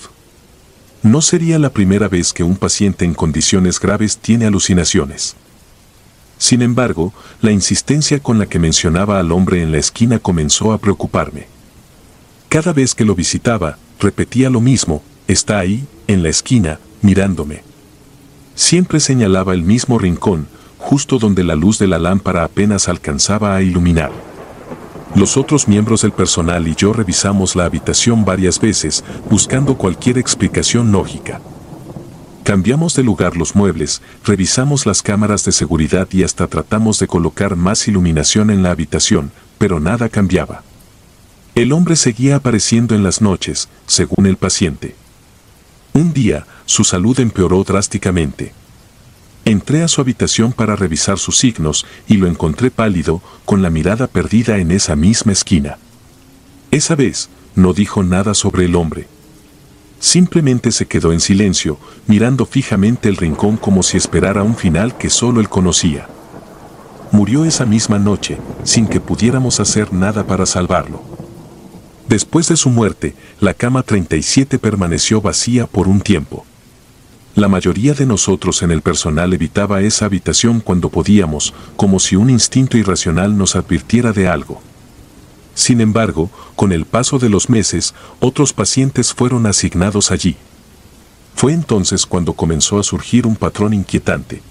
No sería la primera vez que un paciente en condiciones graves tiene alucinaciones. Sin embargo, la insistencia con la que mencionaba al hombre en la esquina comenzó a preocuparme. Cada vez que lo visitaba, repetía lo mismo: está ahí, en la esquina, mirándome. Siempre señalaba el mismo rincón, justo donde la luz de la lámpara apenas alcanzaba a iluminar. Los otros miembros del personal y yo revisamos la habitación varias veces, buscando cualquier explicación lógica. Cambiamos de lugar los muebles, revisamos las cámaras de seguridad y hasta tratamos de colocar más iluminación en la habitación, pero nada cambiaba. El hombre seguía apareciendo en las noches, según el paciente. Un día, su salud empeoró drásticamente. Entré a su habitación para revisar sus signos y lo encontré pálido, con la mirada perdida en esa misma esquina. Esa vez, no dijo nada sobre el hombre. Simplemente se quedó en silencio, mirando fijamente el rincón como si esperara un final que solo él conocía. Murió esa misma noche, sin que pudiéramos hacer nada para salvarlo. Después de su muerte, la cama treinta y siete permaneció vacía por un tiempo. La mayoría de nosotros en el personal evitaba esa habitación cuando podíamos, como si un instinto irracional nos advirtiera de algo. Sin embargo, con el paso de los meses, otros pacientes fueron asignados allí. Fue entonces cuando comenzó a surgir un patrón inquietante.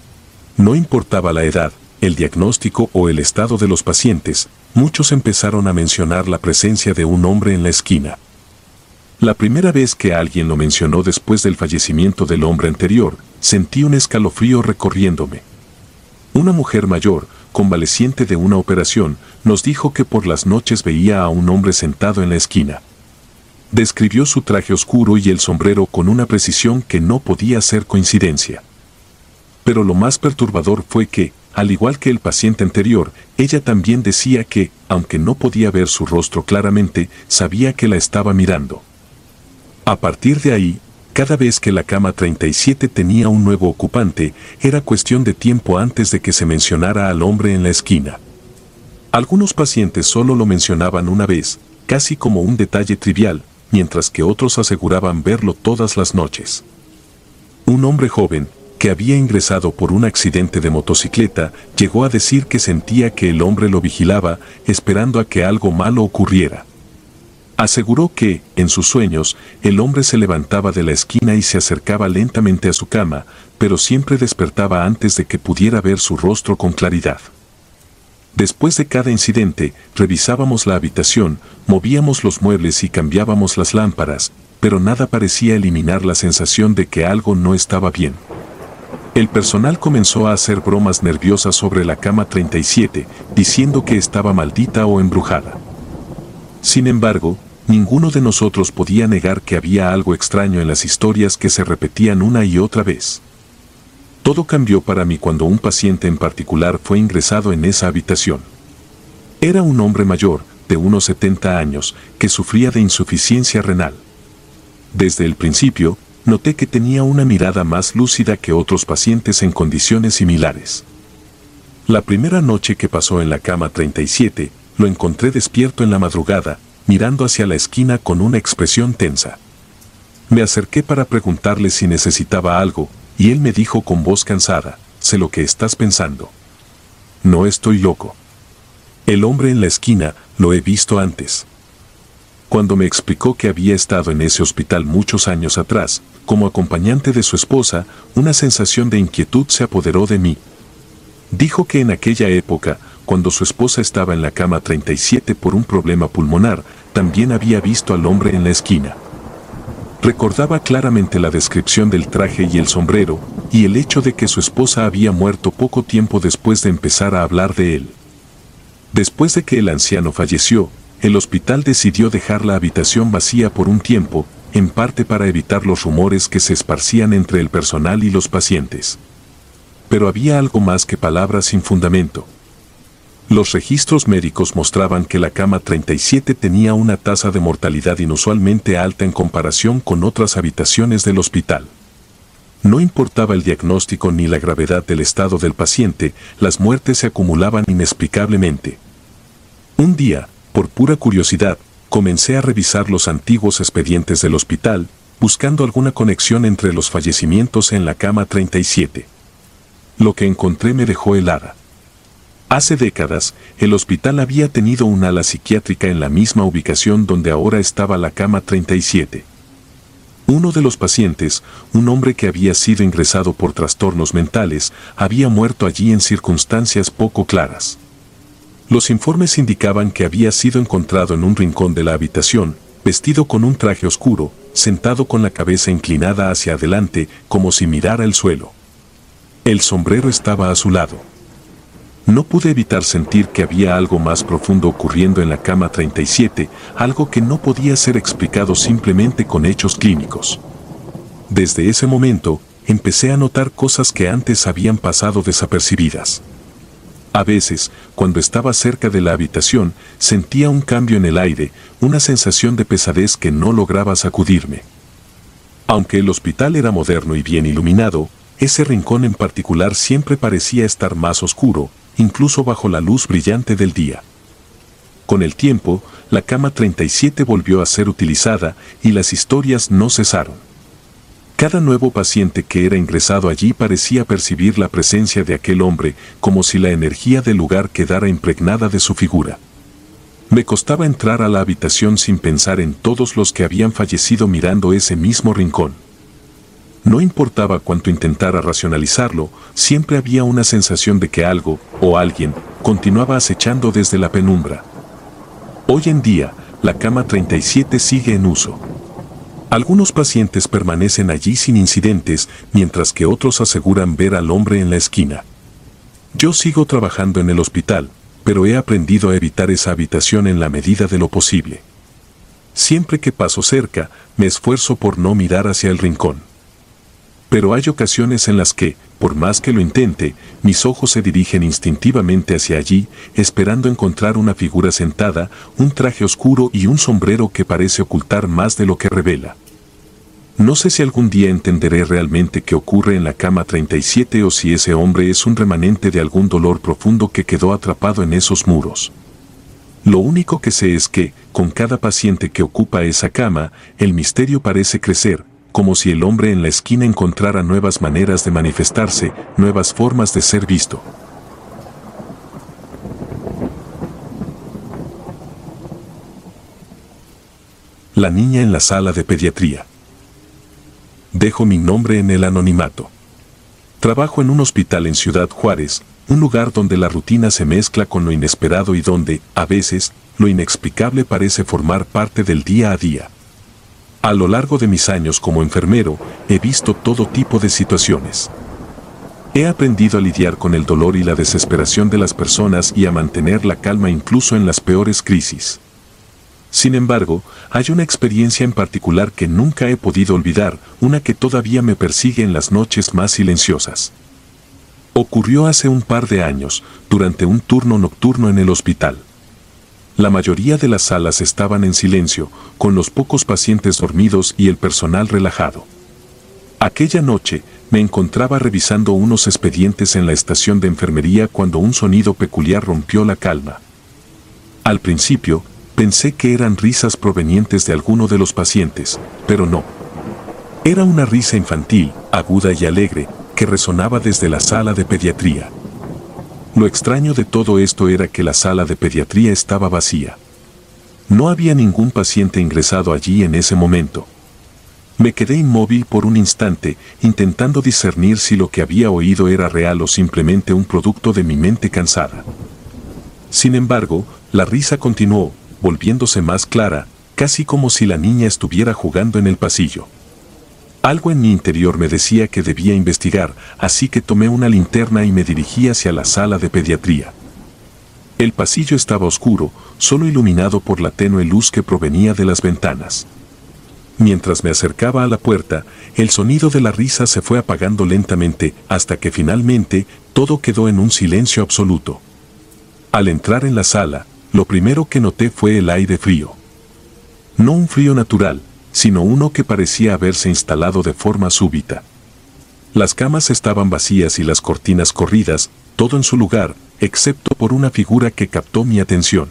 No importaba la edad, el diagnóstico o el estado de los pacientes, muchos empezaron a mencionar la presencia de un hombre en la esquina. La primera vez que alguien lo mencionó después del fallecimiento del hombre anterior, sentí un escalofrío recorriéndome. Una mujer mayor, convaleciente de una operación, nos dijo que por las noches veía a un hombre sentado en la esquina. Describió su traje oscuro y el sombrero con una precisión que no podía ser coincidencia. Pero lo más perturbador fue que, al igual que el paciente anterior, ella también decía que, aunque no podía ver su rostro claramente, sabía que la estaba mirando. A partir de ahí, cada vez que la cama treinta y siete tenía un nuevo ocupante, era cuestión de tiempo antes de que se mencionara al hombre en la esquina. Algunos pacientes solo lo mencionaban una vez, casi como un detalle trivial, mientras que otros aseguraban verlo todas las noches. Un hombre joven, que había ingresado por un accidente de motocicleta, llegó a decir que sentía que el hombre lo vigilaba, esperando a que algo malo ocurriera. Aseguró que, en sus sueños, el hombre se levantaba de la esquina y se acercaba lentamente a su cama, pero siempre despertaba antes de que pudiera ver su rostro con claridad. Después de cada incidente, revisábamos la habitación, movíamos los muebles y cambiábamos las lámparas, pero nada parecía eliminar la sensación de que algo no estaba bien. El personal comenzó a hacer bromas nerviosas sobre la cama treinta y siete, diciendo que estaba maldita o embrujada. Sin embargo, ninguno de nosotros podía negar que había algo extraño en las historias que se repetían una y otra vez. Todo cambió para mí cuando un paciente en particular fue ingresado en esa habitación. Era un hombre mayor, de unos setenta años, que sufría de insuficiencia renal. Desde el principio, noté que tenía una mirada más lúcida que otros pacientes en condiciones similares. La primera noche que pasó en la cama treinta y siete, lo encontré despierto en la madrugada, mirando hacia la esquina con una expresión tensa. Me acerqué para preguntarle si necesitaba algo, y él me dijo con voz cansada, sé lo que estás pensando. No estoy loco. El hombre en la esquina, lo he visto antes. Cuando me explicó que había estado en ese hospital muchos años atrás, como acompañante de su esposa, una sensación de inquietud se apoderó de mí. Dijo que en aquella época, cuando su esposa estaba en la cama treinta y siete por un problema pulmonar, también había visto al hombre en la esquina. Recordaba claramente la descripción del traje y el sombrero, y el hecho de que su esposa había muerto poco tiempo después de empezar a hablar de él. Después de que el anciano falleció, el hospital decidió dejar la habitación vacía por un tiempo, en parte para evitar los rumores que se esparcían entre el personal y los pacientes. Pero había algo más que palabras sin fundamento. Los registros médicos mostraban que la cama treinta y siete tenía una tasa de mortalidad inusualmente alta en comparación con otras habitaciones del hospital. No importaba el diagnóstico ni la gravedad del estado del paciente, las muertes se acumulaban inexplicablemente. Un día, por pura curiosidad, comencé a revisar los antiguos expedientes del hospital, buscando alguna conexión entre los fallecimientos en la cama treinta y siete. Lo que encontré me dejó helada. Hace décadas, el hospital había tenido un ala psiquiátrica en la misma ubicación donde ahora estaba la cama treinta y siete. Uno de los pacientes, un hombre que había sido ingresado por trastornos mentales, había muerto allí en circunstancias poco claras. Los informes indicaban que había sido encontrado en un rincón de la habitación, vestido con un traje oscuro, sentado con la cabeza inclinada hacia adelante, como si mirara el suelo. El sombrero estaba a su lado. No pude evitar sentir que había algo más profundo ocurriendo en la cama treinta y siete, algo que no podía ser explicado simplemente con hechos clínicos. Desde ese momento, empecé a notar cosas que antes habían pasado desapercibidas. A veces, cuando estaba cerca de la habitación, sentía un cambio en el aire, una sensación de pesadez que no lograba sacudirme. Aunque el hospital era moderno y bien iluminado, ese rincón en particular siempre parecía estar más oscuro, incluso bajo la luz brillante del día. Con el tiempo, la cama treinta y siete volvió a ser utilizada y las historias no cesaron. Cada nuevo paciente que era ingresado allí parecía percibir la presencia de aquel hombre, como si la energía del lugar quedara impregnada de su figura. Me costaba entrar a la habitación sin pensar en todos los que habían fallecido mirando ese mismo rincón. No importaba cuánto intentara racionalizarlo, siempre había una sensación de que algo, o alguien, continuaba acechando desde la penumbra. Hoy en día, la cama treinta y siete sigue en uso. Algunos pacientes permanecen allí sin incidentes, mientras que otros aseguran ver al hombre en la esquina. Yo sigo trabajando en el hospital, pero he aprendido a evitar esa habitación en la medida de lo posible. Siempre que paso cerca, me esfuerzo por no mirar hacia el rincón. Pero hay ocasiones en las que, por más que lo intente, mis ojos se dirigen instintivamente hacia allí, esperando encontrar una figura sentada, un traje oscuro y un sombrero que parece ocultar más de lo que revela. No sé si algún día entenderé realmente qué ocurre en la cama treinta y siete o si ese hombre es un remanente de algún dolor profundo que quedó atrapado en esos muros. Lo único que sé es que, con cada paciente que ocupa esa cama, el misterio parece crecer, como si el hombre en la esquina encontrara nuevas maneras de manifestarse, nuevas formas de ser visto. La niña en la sala de pediatría. Dejo mi nombre en el anonimato. Trabajo en un hospital en Ciudad Juárez, un lugar donde la rutina se mezcla con lo inesperado y donde, a veces, lo inexplicable parece formar parte del día a día. A lo largo de mis años como enfermero, he visto todo tipo de situaciones. He aprendido a lidiar con el dolor y la desesperación de las personas y a mantener la calma incluso en las peores crisis. Sin embargo, hay una experiencia en particular que nunca he podido olvidar, una que todavía me persigue en las noches más silenciosas. Ocurrió hace un par de años, durante un turno nocturno en el hospital. La mayoría de las salas estaban en silencio, con los pocos pacientes dormidos y el personal relajado. Aquella noche, me encontraba revisando unos expedientes en la estación de enfermería cuando un sonido peculiar rompió la calma. Al principio, pensé que eran risas provenientes de alguno de los pacientes, pero no. Era una risa infantil, aguda y alegre, que resonaba desde la sala de pediatría. Lo extraño de todo esto era que la sala de pediatría estaba vacía. No había ningún paciente ingresado allí en ese momento. Me quedé inmóvil por un instante, intentando discernir si lo que había oído era real o simplemente un producto de mi mente cansada. Sin embargo, la risa continuó, volviéndose más clara, casi como si la niña estuviera jugando en el pasillo. Algo en mi interior me decía que debía investigar, así que tomé una linterna y me dirigí hacia la sala de pediatría. El pasillo estaba oscuro, solo iluminado por la tenue luz que provenía de las ventanas. Mientras me acercaba a la puerta, el sonido de la risa se fue apagando lentamente, hasta que finalmente todo quedó en un silencio absoluto. Al entrar en la sala, lo primero que noté fue el aire frío. No un frío natural, sino uno que parecía haberse instalado de forma súbita. Las camas estaban vacías y las cortinas corridas, todo en su lugar, excepto por una figura que captó mi atención.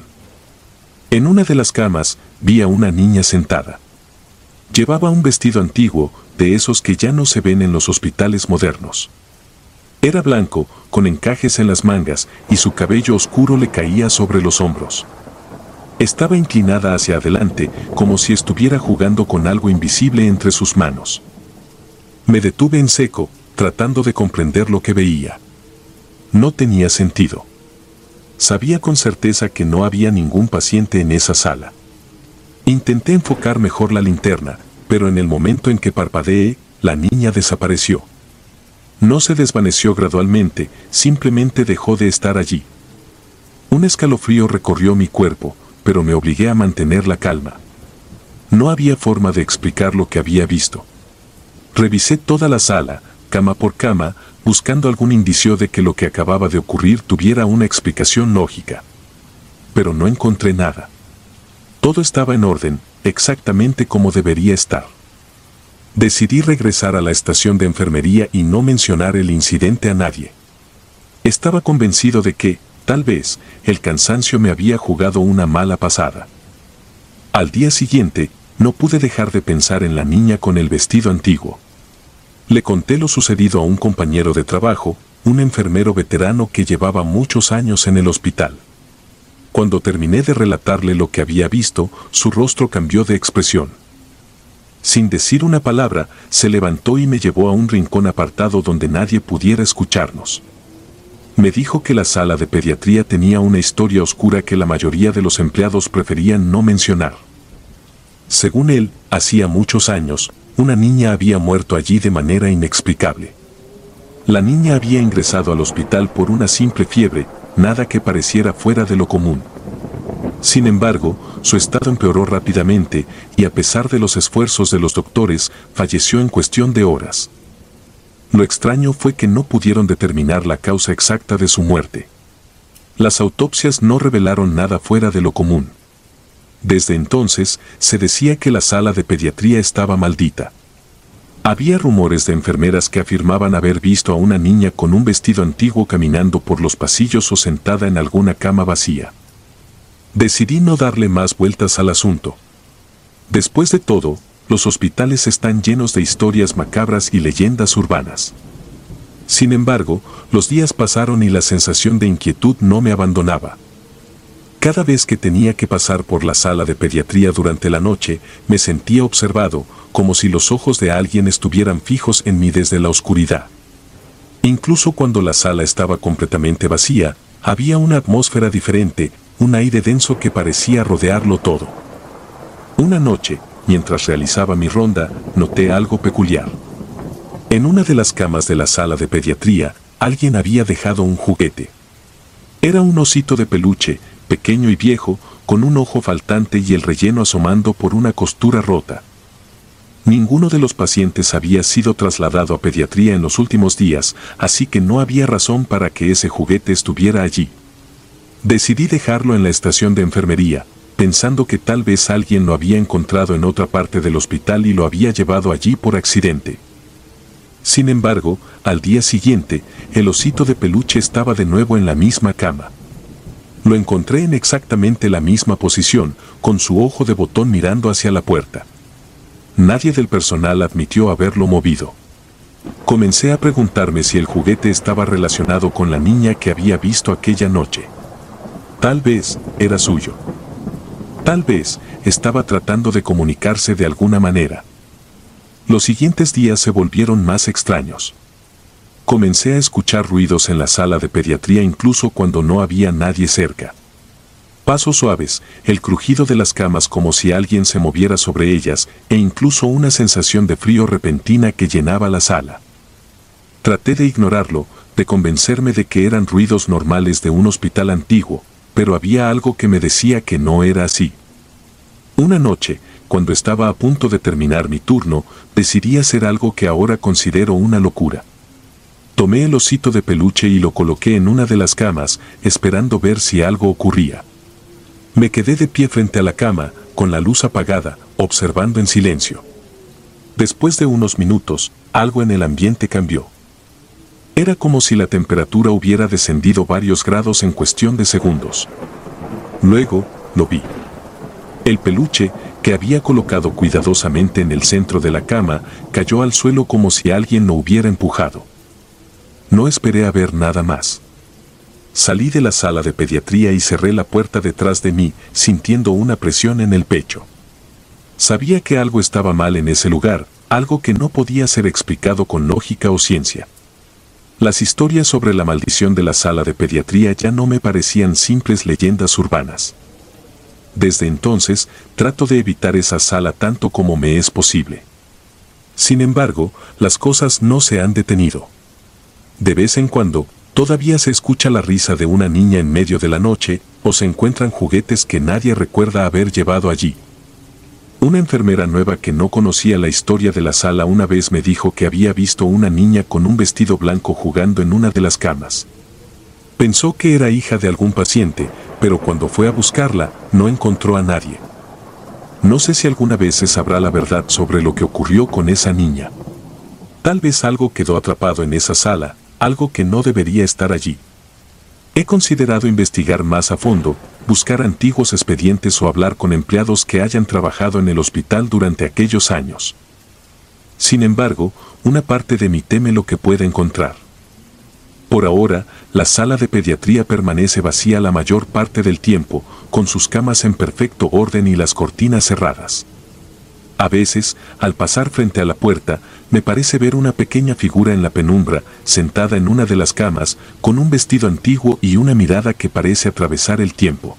En una de las camas, vi a una niña sentada. Llevaba un vestido antiguo, de esos que ya no se ven en los hospitales modernos. Era blanco, con encajes en las mangas, y su cabello oscuro le caía sobre los hombros. Estaba inclinada hacia adelante, como si estuviera jugando con algo invisible entre sus manos. Me detuve en seco, tratando de comprender lo que veía. No tenía sentido. Sabía con certeza que no había ningún paciente en esa sala. Intenté enfocar mejor la linterna, pero en el momento en que parpadeé, la niña desapareció. No se desvaneció gradualmente, simplemente dejó de estar allí. Un escalofrío recorrió mi cuerpo, pero me obligué a mantener la calma. No había forma de explicar lo que había visto. Revisé toda la sala, cama por cama, buscando algún indicio de que lo que acababa de ocurrir tuviera una explicación lógica. Pero no encontré nada. Todo estaba en orden, exactamente como debería estar. Decidí regresar a la estación de enfermería y no mencionar el incidente a nadie. Estaba convencido de que, tal vez, el cansancio me había jugado una mala pasada. Al día siguiente, no pude dejar de pensar en la niña con el vestido antiguo. Le conté lo sucedido a un compañero de trabajo, un enfermero veterano que llevaba muchos años en el hospital. Cuando terminé de relatarle lo que había visto, su rostro cambió de expresión. Sin decir una palabra, se levantó y me llevó a un rincón apartado donde nadie pudiera escucharnos. Me dijo que la sala de pediatría tenía una historia oscura que la mayoría de los empleados preferían no mencionar. Según él, hacía muchos años, una niña había muerto allí de manera inexplicable. La niña había ingresado al hospital por una simple fiebre, nada que pareciera fuera de lo común. Sin embargo, su estado empeoró rápidamente y a pesar de los esfuerzos de los doctores, falleció en cuestión de horas. Lo extraño fue que no pudieron determinar la causa exacta de su muerte. Las autopsias no revelaron nada fuera de lo común. Desde entonces, se decía que la sala de pediatría estaba maldita. Había rumores de enfermeras que afirmaban haber visto a una niña con un vestido antiguo caminando por los pasillos o sentada en alguna cama vacía. Decidí no darle más vueltas al asunto. Después de todo, los hospitales están llenos de historias macabras y leyendas urbanas. Sin embargo, los días pasaron y la sensación de inquietud no me abandonaba. Cada vez que tenía que pasar por la sala de pediatría durante la noche, me sentía observado, como si los ojos de alguien estuvieran fijos en mí desde la oscuridad. Incluso cuando la sala estaba completamente vacía, había una atmósfera diferente, un aire denso que parecía rodearlo todo. Una noche, mientras realizaba mi ronda, noté algo peculiar. En una de las camas de la sala de pediatría, alguien había dejado un juguete. Era un osito de peluche, pequeño y viejo, con un ojo faltante y el relleno asomando por una costura rota. Ninguno de los pacientes había sido trasladado a pediatría en los últimos días, así que no había razón para que ese juguete estuviera allí. Decidí dejarlo en la estación de enfermería, pensando que tal vez alguien lo había encontrado en otra parte del hospital y lo había llevado allí por accidente. Sin embargo, al día siguiente, el osito de peluche estaba de nuevo en la misma cama. Lo encontré en exactamente la misma posición, con su ojo de botón mirando hacia la puerta. Nadie del personal admitió haberlo movido. Comencé a preguntarme si el juguete estaba relacionado con la niña que había visto aquella noche. Tal vez era suyo. Tal vez estaba tratando de comunicarse de alguna manera. Los siguientes días se volvieron más extraños. Comencé a escuchar ruidos en la sala de pediatría incluso cuando no había nadie cerca. Pasos suaves, el crujido de las camas como si alguien se moviera sobre ellas, e incluso una sensación de frío repentina que llenaba la sala. Traté de ignorarlo, de convencerme de que eran ruidos normales de un hospital antiguo, pero había algo que me decía que no era así. Una noche, cuando estaba a punto de terminar mi turno, decidí hacer algo que ahora considero una locura. Tomé el osito de peluche y lo coloqué en una de las camas, esperando ver si algo ocurría. Me quedé de pie frente a la cama, con la luz apagada, observando en silencio. Después de unos minutos, algo en el ambiente cambió. Era como si la temperatura hubiera descendido varios grados en cuestión de segundos. Luego, lo vi. El peluche, que había colocado cuidadosamente en el centro de la cama, cayó al suelo como si alguien lo hubiera empujado. No esperé a ver nada más. Salí de la sala de pediatría y cerré la puerta detrás de mí, sintiendo una presión en el pecho. Sabía que algo estaba mal en ese lugar, algo que no podía ser explicado con lógica o ciencia. Las historias sobre la maldición de la sala de pediatría ya no me parecían simples leyendas urbanas. Desde entonces, trato de evitar esa sala tanto como me es posible. Sin embargo, las cosas no se han detenido. De vez en cuando, todavía se escucha la risa de una niña en medio de la noche, o se encuentran juguetes que nadie recuerda haber llevado allí. Una enfermera nueva que no conocía la historia de la sala una vez me dijo que había visto una niña con un vestido blanco jugando en una de las camas. Pensó que era hija de algún paciente, pero cuando fue a buscarla, no encontró a nadie. No sé si alguna vez se sabrá la verdad sobre lo que ocurrió con esa niña. Tal vez algo quedó atrapado en esa sala, algo que no debería estar allí. He considerado investigar más a fondo, buscar antiguos expedientes o hablar con empleados que hayan trabajado en el hospital durante aquellos años. Sin embargo, una parte de mí teme lo que pueda encontrar. Por ahora, la sala de pediatría permanece vacía la mayor parte del tiempo, con sus camas en perfecto orden y las cortinas cerradas. A veces, al pasar frente a la puerta, me parece ver una pequeña figura en la penumbra, sentada en una de las camas, con un vestido antiguo y una mirada que parece atravesar el tiempo.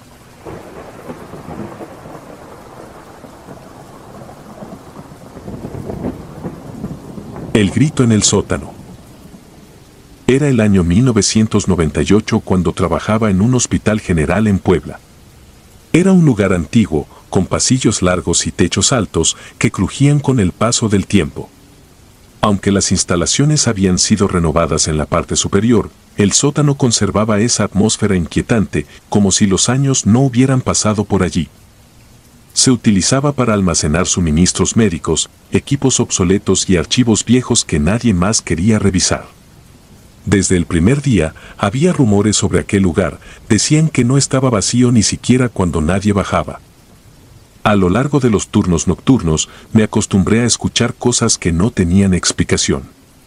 El grito en el sótano. Era el año mil novecientos noventa y ocho cuando trabajaba en un hospital general en Puebla. Era un lugar antiguo, con pasillos largos y techos altos que crujían con el paso del tiempo. Aunque las instalaciones habían sido renovadas en la parte superior, el sótano conservaba esa atmósfera inquietante, como si los años no hubieran pasado por allí. Se utilizaba para almacenar suministros médicos, equipos obsoletos y archivos viejos que nadie más quería revisar. Desde el primer día, había rumores sobre aquel lugar, decían que no estaba vacío ni siquiera cuando nadie bajaba. A lo largo de los turnos nocturnos, me acostumbré a escuchar cosas que no tenían explicación.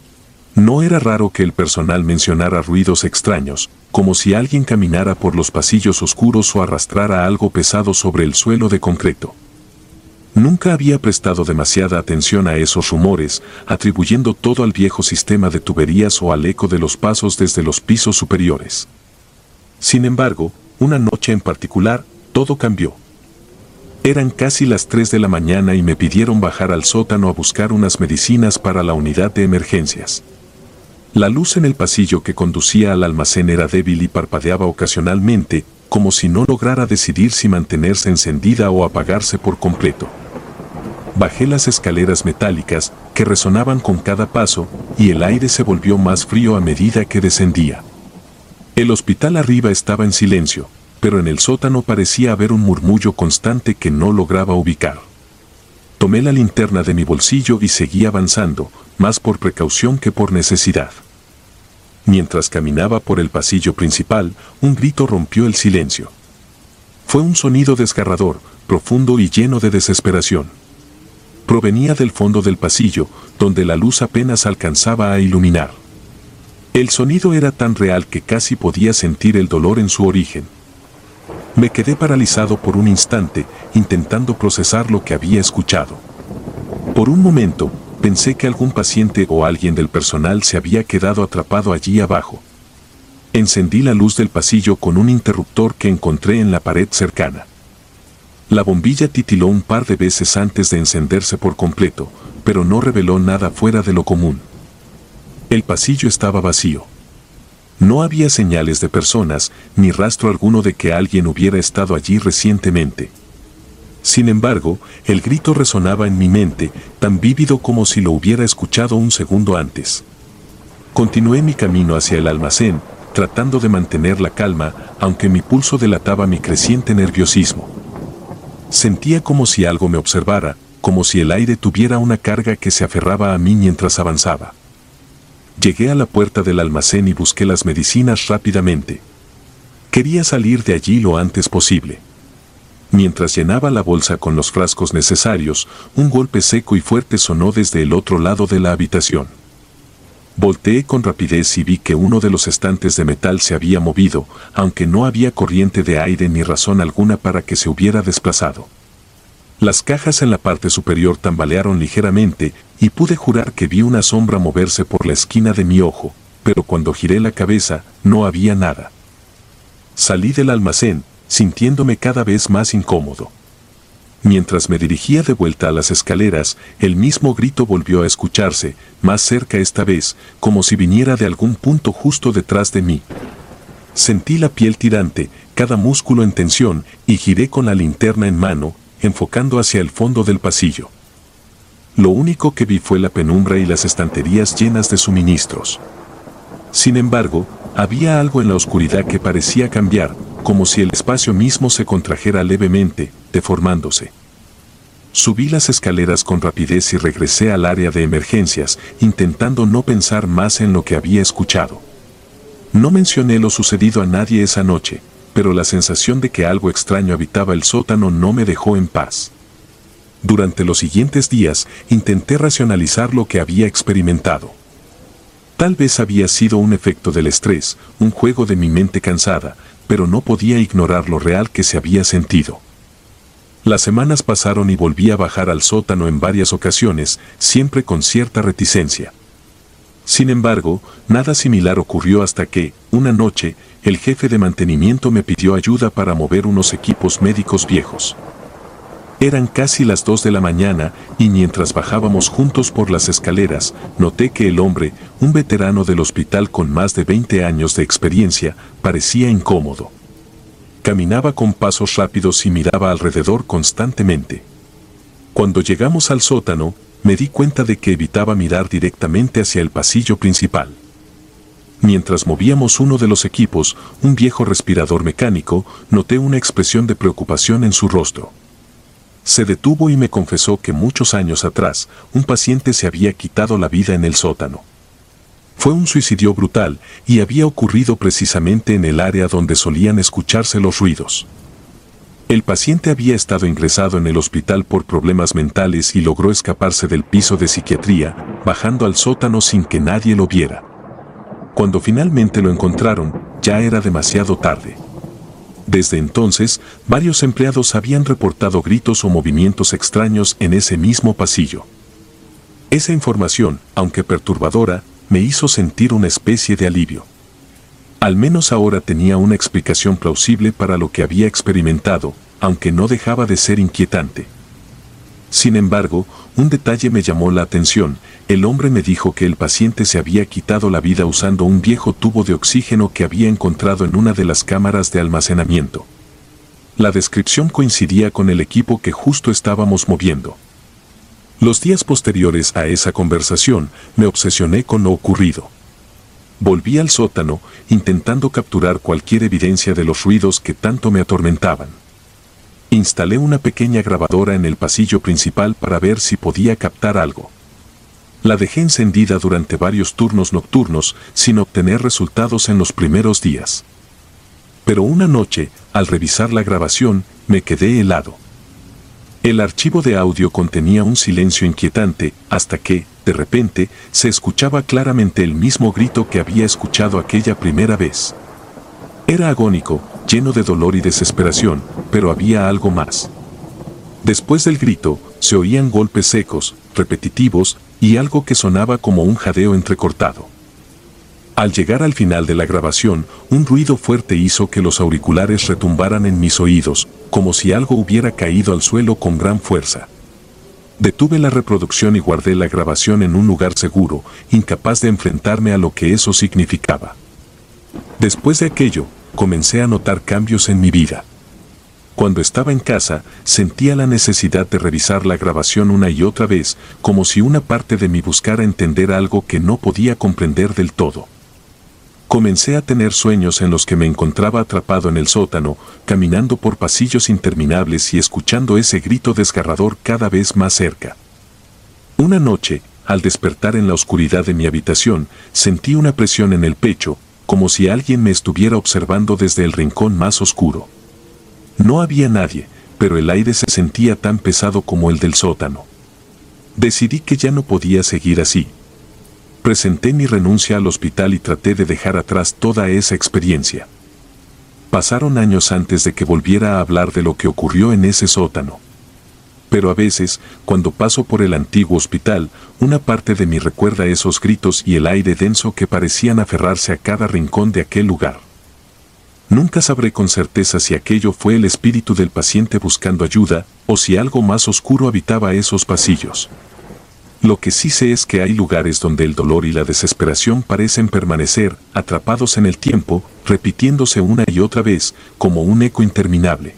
No era raro que el personal mencionara ruidos extraños, como si alguien caminara por los pasillos oscuros o arrastrara algo pesado sobre el suelo de concreto. Nunca había prestado demasiada atención a esos rumores, atribuyendo todo al viejo sistema de tuberías o al eco de los pasos desde los pisos superiores. Sin embargo, una noche en particular, todo cambió. Eran casi las tres de la mañana y me pidieron bajar al sótano a buscar unas medicinas para la unidad de emergencias. La luz en el pasillo que conducía al almacén era débil y parpadeaba ocasionalmente, como si no lograra decidir si mantenerse encendida o apagarse por completo. Bajé las escaleras metálicas, que resonaban con cada paso, y el aire se volvió más frío a medida que descendía. El hospital arriba estaba en silencio, pero en el sótano parecía haber un murmullo constante que no lograba ubicar. Tomé la linterna de mi bolsillo y seguí avanzando, más por precaución que por necesidad. Mientras caminaba por el pasillo principal, un grito rompió el silencio. Fue un sonido desgarrador, profundo y lleno de desesperación. Provenía del fondo del pasillo, donde la luz apenas alcanzaba a iluminar. El sonido era tan real que casi podía sentir el dolor en su origen. Me quedé paralizado por un instante, intentando procesar lo que había escuchado. Por un momento, pensé que algún paciente o alguien del personal se había quedado atrapado allí abajo. Encendí la luz del pasillo con un interruptor que encontré en la pared cercana. La bombilla titiló un par de veces antes de encenderse por completo, pero no reveló nada fuera de lo común. El pasillo estaba vacío. No había señales de personas, ni rastro alguno de que alguien hubiera estado allí recientemente. Sin embargo, el grito resonaba en mi mente, tan vívido como si lo hubiera escuchado un segundo antes. Continué mi camino hacia el almacén, tratando de mantener la calma, aunque mi pulso delataba mi creciente nerviosismo. Sentía como si algo me observara, como si el aire tuviera una carga que se aferraba a mí mientras avanzaba. Llegué a la puerta del almacén y busqué las medicinas rápidamente. Quería salir de allí lo antes posible. Mientras llenaba la bolsa con los frascos necesarios, un golpe seco y fuerte sonó desde el otro lado de la habitación. Volteé con rapidez y vi que uno de los estantes de metal se había movido, aunque no había corriente de aire ni razón alguna para que se hubiera desplazado. Las cajas en la parte superior tambalearon ligeramente y pude jurar que vi una sombra moverse por la esquina de mi ojo, pero cuando giré la cabeza, no había nada. Salí del almacén, sintiéndome cada vez más incómodo. Mientras me dirigía de vuelta a las escaleras, el mismo grito volvió a escucharse, más cerca esta vez, como si viniera de algún punto justo detrás de mí. Sentí la piel tirante, cada músculo en tensión, y giré con la linterna en mano, enfocando hacia el fondo del pasillo. Lo único que vi fue la penumbra y las estanterías llenas de suministros. Sin embargo, había algo en la oscuridad que parecía cambiar, como si el espacio mismo se contrajera levemente, deformándose. Subí las escaleras con rapidez y regresé al área de emergencias, intentando no pensar más en lo que había escuchado. No mencioné lo sucedido a nadie esa noche, pero la sensación de que algo extraño habitaba el sótano no me dejó en paz. Durante los siguientes días, intenté racionalizar lo que había experimentado. Tal vez había sido un efecto del estrés, un juego de mi mente cansada, pero no podía ignorar lo real que se había sentido. Las semanas pasaron y volví a bajar al sótano en varias ocasiones, siempre con cierta reticencia. Sin embargo, nada similar ocurrió hasta que, una noche, el jefe de mantenimiento me pidió ayuda para mover unos equipos médicos viejos. Eran casi las dos de la mañana y mientras bajábamos juntos por las escaleras, noté que el hombre, un veterano del hospital con más de veinte años de experiencia, parecía incómodo. Caminaba con pasos rápidos y miraba alrededor constantemente. Cuando llegamos al sótano, me di cuenta de que evitaba mirar directamente hacia el pasillo principal. Mientras movíamos uno de los equipos, un viejo respirador mecánico, noté una expresión de preocupación en su rostro. Se detuvo y me confesó que muchos años atrás, un paciente se había quitado la vida en el sótano. Fue un suicidio brutal y había ocurrido precisamente en el área donde solían escucharse los ruidos. El paciente había estado ingresado en el hospital por problemas mentales y logró escaparse del piso de psiquiatría, bajando al sótano sin que nadie lo viera. Cuando finalmente lo encontraron, ya era demasiado tarde. Desde entonces, varios empleados habían reportado gritos o movimientos extraños en ese mismo pasillo. Esa información, aunque perturbadora, me hizo sentir una especie de alivio. Al menos ahora tenía una explicación plausible para lo que había experimentado, aunque no dejaba de ser inquietante. Sin embargo, un detalle me llamó la atención. El hombre me dijo que el paciente se había quitado la vida usando un viejo tubo de oxígeno que había encontrado en una de las cámaras de almacenamiento. La descripción coincidía con el equipo que justo estábamos moviendo. Los días posteriores a esa conversación, me obsesioné con lo ocurrido. Volví al sótano, intentando capturar cualquier evidencia de los ruidos que tanto me atormentaban. Instalé una pequeña grabadora en el pasillo principal para ver si podía captar algo. La dejé encendida durante varios turnos nocturnos, sin obtener resultados en los primeros días. Pero una noche, al revisar la grabación, me quedé helado. El archivo de audio contenía un silencio inquietante, hasta que, de repente, se escuchaba claramente el mismo grito que había escuchado aquella primera vez. Era agónico, lleno de dolor y desesperación, pero había algo más. Después del grito, se oían golpes secos, repetitivos, y algo que sonaba como un jadeo entrecortado. Al llegar al final de la grabación, un ruido fuerte hizo que los auriculares retumbaran en mis oídos, como si algo hubiera caído al suelo con gran fuerza. Detuve la reproducción y guardé la grabación en un lugar seguro, incapaz de enfrentarme a lo que eso significaba. Después de aquello, comencé a notar cambios en mi vida. Cuando estaba en casa, sentía la necesidad de revisar la grabación una y otra vez, como si una parte de mí buscara entender algo que no podía comprender del todo. Comencé a tener sueños en los que me encontraba atrapado en el sótano, caminando por pasillos interminables y escuchando ese grito desgarrador cada vez más cerca. Una noche, al despertar en la oscuridad de mi habitación, sentí una presión en el pecho, como si alguien me estuviera observando desde el rincón más oscuro. No había nadie, pero el aire se sentía tan pesado como el del sótano. Decidí que ya no podía seguir así. Presenté mi renuncia al hospital y traté de dejar atrás toda esa experiencia. Pasaron años antes de que volviera a hablar de lo que ocurrió en ese sótano. Pero a veces, cuando paso por el antiguo hospital, una parte de mí recuerda esos gritos y el aire denso que parecían aferrarse a cada rincón de aquel lugar. Nunca sabré con certeza si aquello fue el espíritu del paciente buscando ayuda, o si algo más oscuro habitaba esos pasillos. Lo que sí sé es que hay lugares donde el dolor y la desesperación parecen permanecer, atrapados en el tiempo, repitiéndose una y otra vez, como un eco interminable.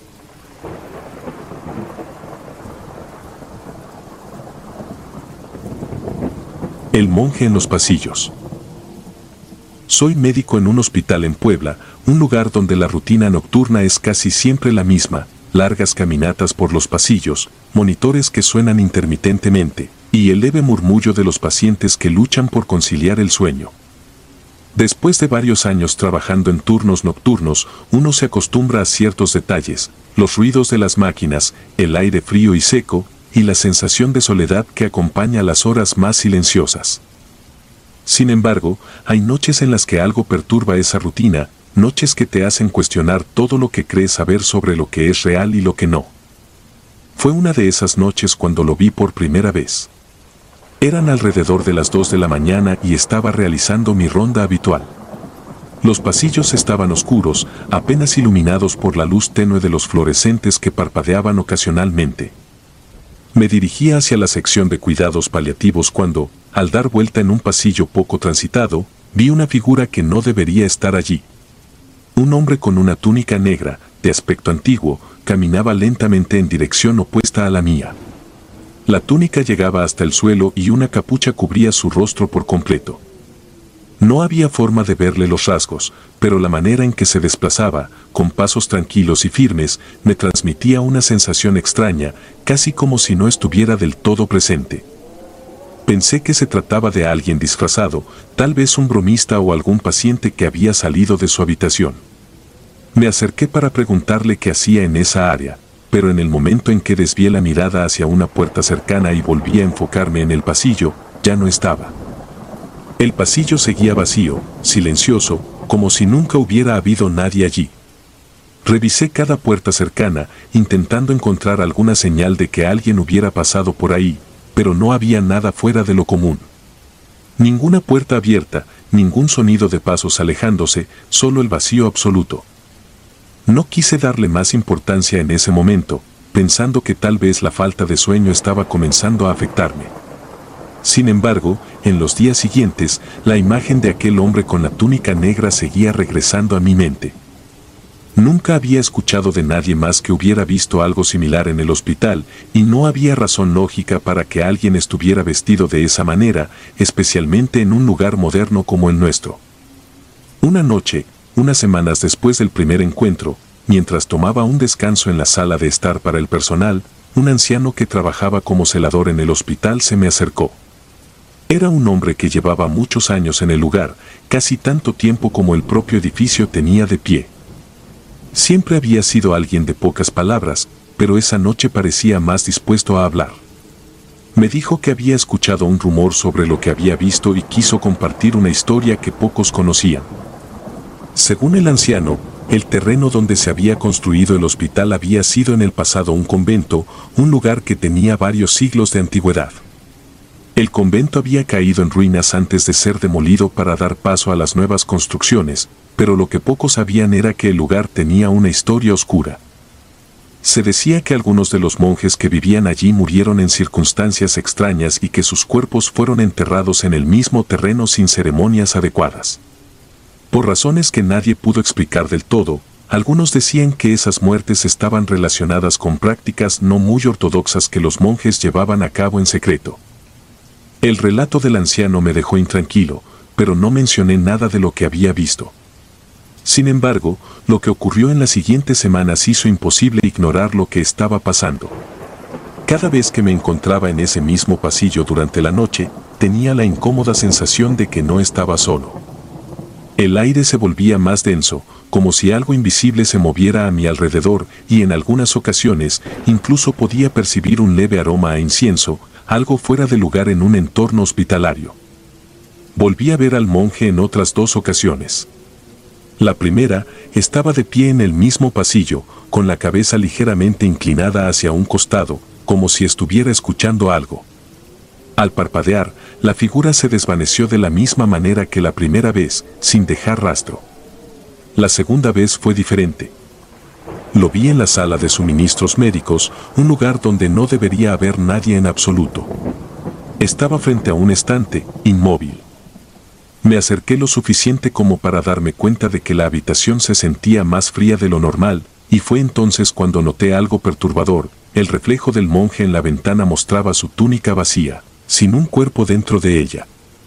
El monje en los pasillos. Soy médico en un hospital en Puebla, un lugar donde la rutina nocturna es casi siempre la misma, largas caminatas por los pasillos, monitores que suenan intermitentemente, y el leve murmullo de los pacientes que luchan por conciliar el sueño. Después de varios años trabajando en turnos nocturnos, uno se acostumbra a ciertos detalles, los ruidos de las máquinas, el aire frío y seco, y la sensación de soledad que acompaña las horas más silenciosas. Sin embargo, hay noches en las que algo perturba esa rutina, noches que te hacen cuestionar todo lo que crees saber sobre lo que es real y lo que no. Fue una de esas noches cuando lo vi por primera vez. Eran alrededor de las dos de la mañana y estaba realizando mi ronda habitual. Los pasillos estaban oscuros, apenas iluminados por la luz tenue de los fluorescentes que parpadeaban ocasionalmente. Me dirigía hacia la sección de cuidados paliativos cuando, al dar vuelta en un pasillo poco transitado, vi una figura que no debería estar allí. Un hombre con una túnica negra, de aspecto antiguo, caminaba lentamente en dirección opuesta a la mía. La túnica llegaba hasta el suelo y una capucha cubría su rostro por completo. No había forma de verle los rasgos, pero la manera en que se desplazaba, con pasos tranquilos y firmes, me transmitía una sensación extraña, casi como si no estuviera del todo presente. Pensé que se trataba de alguien disfrazado, tal vez un bromista o algún paciente que había salido de su habitación. Me acerqué para preguntarle qué hacía en esa área, pero en el momento en que desvié la mirada hacia una puerta cercana y volví a enfocarme en el pasillo, ya no estaba. El pasillo seguía vacío, silencioso, como si nunca hubiera habido nadie allí. Revisé cada puerta cercana, intentando encontrar alguna señal de que alguien hubiera pasado por ahí, pero no había nada fuera de lo común. Ninguna puerta abierta, ningún sonido de pasos alejándose, solo el vacío absoluto. No quise darle más importancia en ese momento, pensando que tal vez la falta de sueño estaba comenzando a afectarme. Sin embargo, en los días siguientes, la imagen de aquel hombre con la túnica negra seguía regresando a mi mente. Nunca había escuchado de nadie más que hubiera visto algo similar en el hospital, y no había razón lógica para que alguien estuviera vestido de esa manera, especialmente en un lugar moderno como el nuestro. Una noche, unas semanas después del primer encuentro, mientras tomaba un descanso en la sala de estar para el personal, un anciano que trabajaba como celador en el hospital se me acercó. Era un hombre que llevaba muchos años en el lugar, casi tanto tiempo como el propio edificio tenía de pie. Siempre había sido alguien de pocas palabras, pero esa noche parecía más dispuesto a hablar. Me dijo que había escuchado un rumor sobre lo que había visto y quiso compartir una historia que pocos conocían. Según el anciano, el terreno donde se había construido el hospital había sido en el pasado un convento, un lugar que tenía varios siglos de antigüedad. El convento había caído en ruinas antes de ser demolido para dar paso a las nuevas construcciones, pero lo que pocos sabían era que el lugar tenía una historia oscura. Se decía que algunos de los monjes que vivían allí murieron en circunstancias extrañas y que sus cuerpos fueron enterrados en el mismo terreno sin ceremonias adecuadas. Por razones que nadie pudo explicar del todo, algunos decían que esas muertes estaban relacionadas con prácticas no muy ortodoxas que los monjes llevaban a cabo en secreto. El relato del anciano me dejó intranquilo, pero no mencioné nada de lo que había visto. Sin embargo, lo que ocurrió en las siguientes semanas hizo imposible ignorar lo que estaba pasando. Cada vez que me encontraba en ese mismo pasillo durante la noche, tenía la incómoda sensación de que no estaba solo. El aire se volvía más denso, como si algo invisible se moviera a mi alrededor, y en algunas ocasiones incluso podía percibir un leve aroma a incienso, algo fuera de lugar en un entorno hospitalario. Volví a ver al monje en otras dos ocasiones. La primera, estaba de pie en el mismo pasillo, con la cabeza ligeramente inclinada hacia un costado, como si estuviera escuchando algo. Al parpadear, la figura se desvaneció de la misma manera que la primera vez, sin dejar rastro. La segunda vez fue diferente. Lo vi en la sala de suministros médicos, un lugar donde no debería haber nadie en absoluto. Estaba frente a un estante, inmóvil. Me acerqué lo suficiente como para darme cuenta de que la habitación se sentía más fría de lo normal, y fue entonces cuando noté algo perturbador. El reflejo del monje en la ventana mostraba su túnica vacía, sin un cuerpo dentro de ella.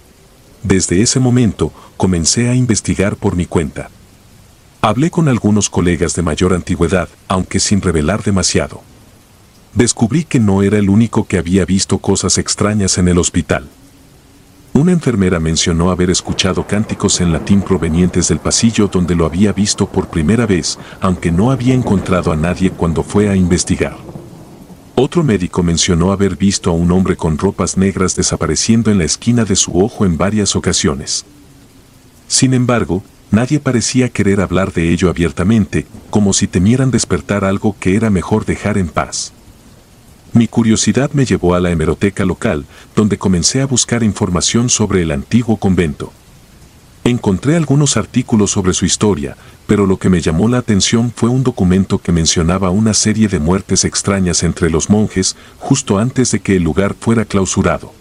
Desde ese momento, comencé a investigar por mi cuenta. Hablé con algunos colegas de mayor antigüedad, aunque sin revelar demasiado. Descubrí que no era el único que había visto cosas extrañas en el hospital. Una enfermera mencionó haber escuchado cánticos en latín provenientes del pasillo donde lo había visto por primera vez, aunque no había encontrado a nadie cuando fue a investigar. Otro médico mencionó haber visto a un hombre con ropas negras desapareciendo en la esquina de su ojo en varias ocasiones. Sin embargo, nadie parecía querer hablar de ello abiertamente, como si temieran despertar algo que era mejor dejar en paz. Mi curiosidad me llevó a la hemeroteca local, donde comencé a buscar información sobre el antiguo convento. Encontré algunos artículos sobre su historia, pero lo que me llamó la atención fue un documento que mencionaba una serie de muertes extrañas entre los monjes justo antes de que el lugar fuera clausurado.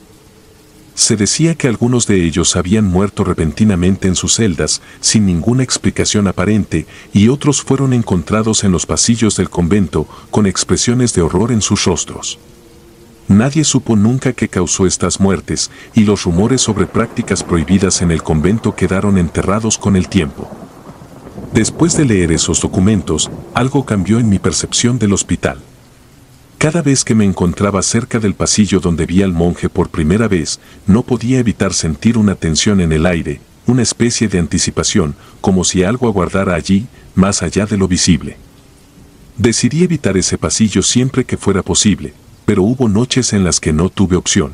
Se decía que algunos de ellos habían muerto repentinamente en sus celdas, sin ninguna explicación aparente, y otros fueron encontrados en los pasillos del convento, con expresiones de horror en sus rostros. Nadie supo nunca qué causó estas muertes, y los rumores sobre prácticas prohibidas en el convento quedaron enterrados con el tiempo. Después de leer esos documentos, algo cambió en mi percepción del hospital. Cada vez que me encontraba cerca del pasillo donde vi al monje por primera vez, no podía evitar sentir una tensión en el aire, una especie de anticipación, como si algo aguardara allí, más allá de lo visible. Decidí evitar ese pasillo siempre que fuera posible, pero hubo noches en las que no tuve opción.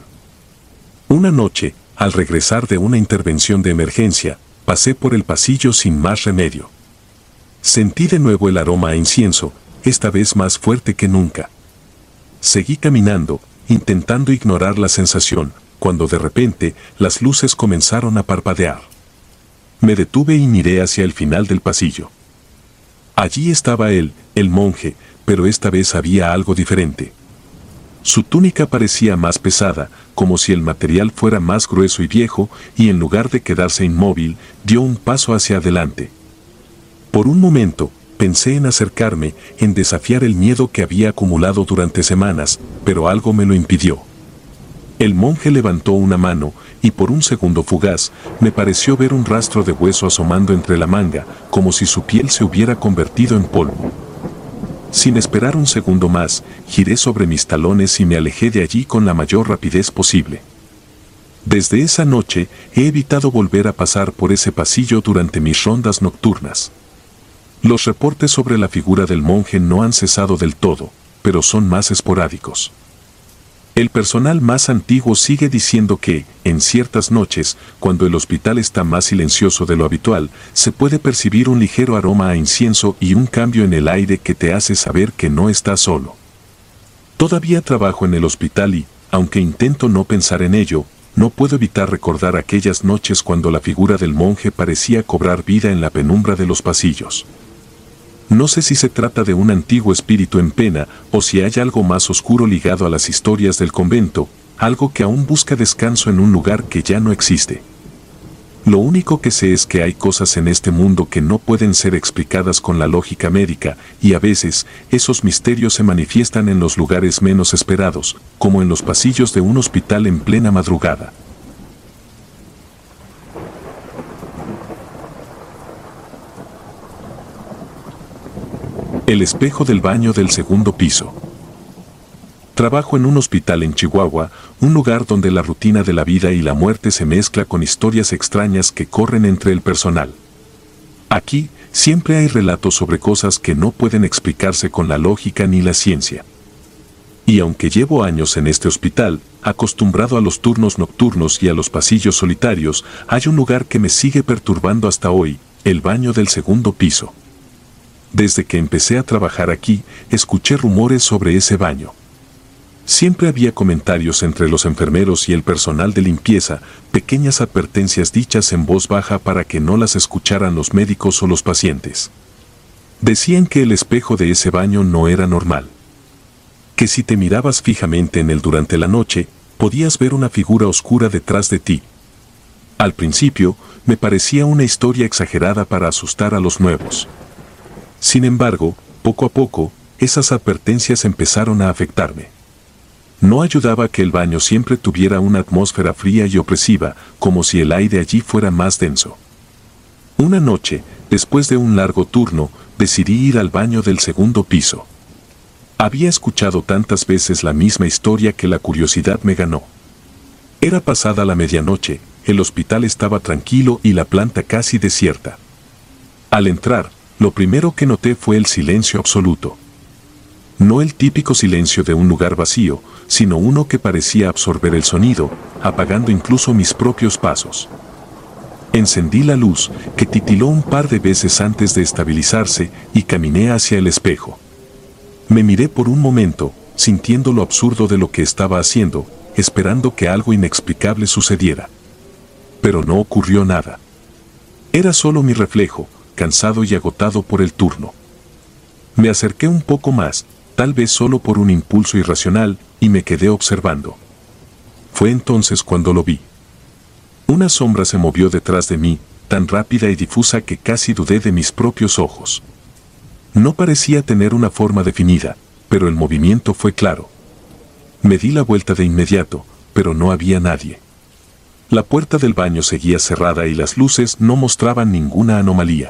Una noche, al regresar de una intervención de emergencia, pasé por el pasillo sin más remedio. Sentí de nuevo el aroma a incienso, esta vez más fuerte que nunca. Seguí caminando, intentando ignorar la sensación, cuando de repente las luces comenzaron a parpadear. Me detuve y miré hacia el final del pasillo. Allí estaba él, el monje, pero esta vez había algo diferente. Su túnica parecía más pesada, como si el material fuera más grueso y viejo, y en lugar de quedarse inmóvil, dio un paso hacia adelante. Por un momento, pensé en acercarme, en desafiar el miedo que había acumulado durante semanas, pero algo me lo impidió. El monje levantó una mano, y por un segundo fugaz, me pareció ver un rastro de hueso asomando entre la manga, como si su piel se hubiera convertido en polvo. Sin esperar un segundo más, giré sobre mis talones y me alejé de allí con la mayor rapidez posible. Desde esa noche, he evitado volver a pasar por ese pasillo durante mis rondas nocturnas. Los reportes sobre la figura del monje no han cesado del todo, pero son más esporádicos. El personal más antiguo sigue diciendo que, en ciertas noches, cuando el hospital está más silencioso de lo habitual, se puede percibir un ligero aroma a incienso y un cambio en el aire que te hace saber que no estás solo. Todavía trabajo en el hospital y, aunque intento no pensar en ello, no puedo evitar recordar aquellas noches cuando la figura del monje parecía cobrar vida en la penumbra de los pasillos. No sé si se trata de un antiguo espíritu en pena o si hay algo más oscuro ligado a las historias del convento, algo que aún busca descanso en un lugar que ya no existe. Lo único que sé es que hay cosas en este mundo que no pueden ser explicadas con la lógica médica, y a veces esos misterios se manifiestan en los lugares menos esperados, como en los pasillos de un hospital en plena madrugada. El espejo del baño del segundo piso. Trabajo en un hospital en Chihuahua, un lugar donde la rutina de la vida y la muerte se mezcla con historias extrañas que corren entre el personal. Aquí, siempre hay relatos sobre cosas que no pueden explicarse con la lógica ni la ciencia. Y aunque llevo años en este hospital, acostumbrado a los turnos nocturnos y a los pasillos solitarios, hay un lugar que me sigue perturbando hasta hoy, el baño del segundo piso. Desde que empecé a trabajar aquí, escuché rumores sobre ese baño. Siempre había comentarios entre los enfermeros y el personal de limpieza, pequeñas advertencias dichas en voz baja para que no las escucharan los médicos o los pacientes. Decían que el espejo de ese baño no era normal. Que si te mirabas fijamente en él durante la noche, podías ver una figura oscura detrás de ti. Al principio, me parecía una historia exagerada para asustar a los nuevos. Sin embargo, poco a poco, esas advertencias empezaron a afectarme. No ayudaba que el baño siempre tuviera una atmósfera fría y opresiva, como si el aire allí fuera más denso. Una noche, después de un largo turno, decidí ir al baño del segundo piso. Había escuchado tantas veces la misma historia que la curiosidad me ganó. Era pasada la medianoche, el hospital estaba tranquilo y la planta casi desierta. Al entrar, lo primero que noté fue el silencio absoluto. No el típico silencio de un lugar vacío, sino uno que parecía absorber el sonido, apagando incluso mis propios pasos. Encendí la luz, que titiló un par de veces antes de estabilizarse, y caminé hacia el espejo. Me miré por un momento, sintiendo lo absurdo de lo que estaba haciendo, esperando que algo inexplicable sucediera. Pero no ocurrió nada. Era solo mi reflejo, cansado y agotado por el turno. Me acerqué un poco más, tal vez solo por un impulso irracional, y me quedé observando. Fue entonces cuando lo vi. Una sombra se movió detrás de mí, tan rápida y difusa que casi dudé de mis propios ojos. No parecía tener una forma definida, pero el movimiento fue claro. Me di la vuelta de inmediato, pero no había nadie. La puerta del baño seguía cerrada y las luces no mostraban ninguna anomalía.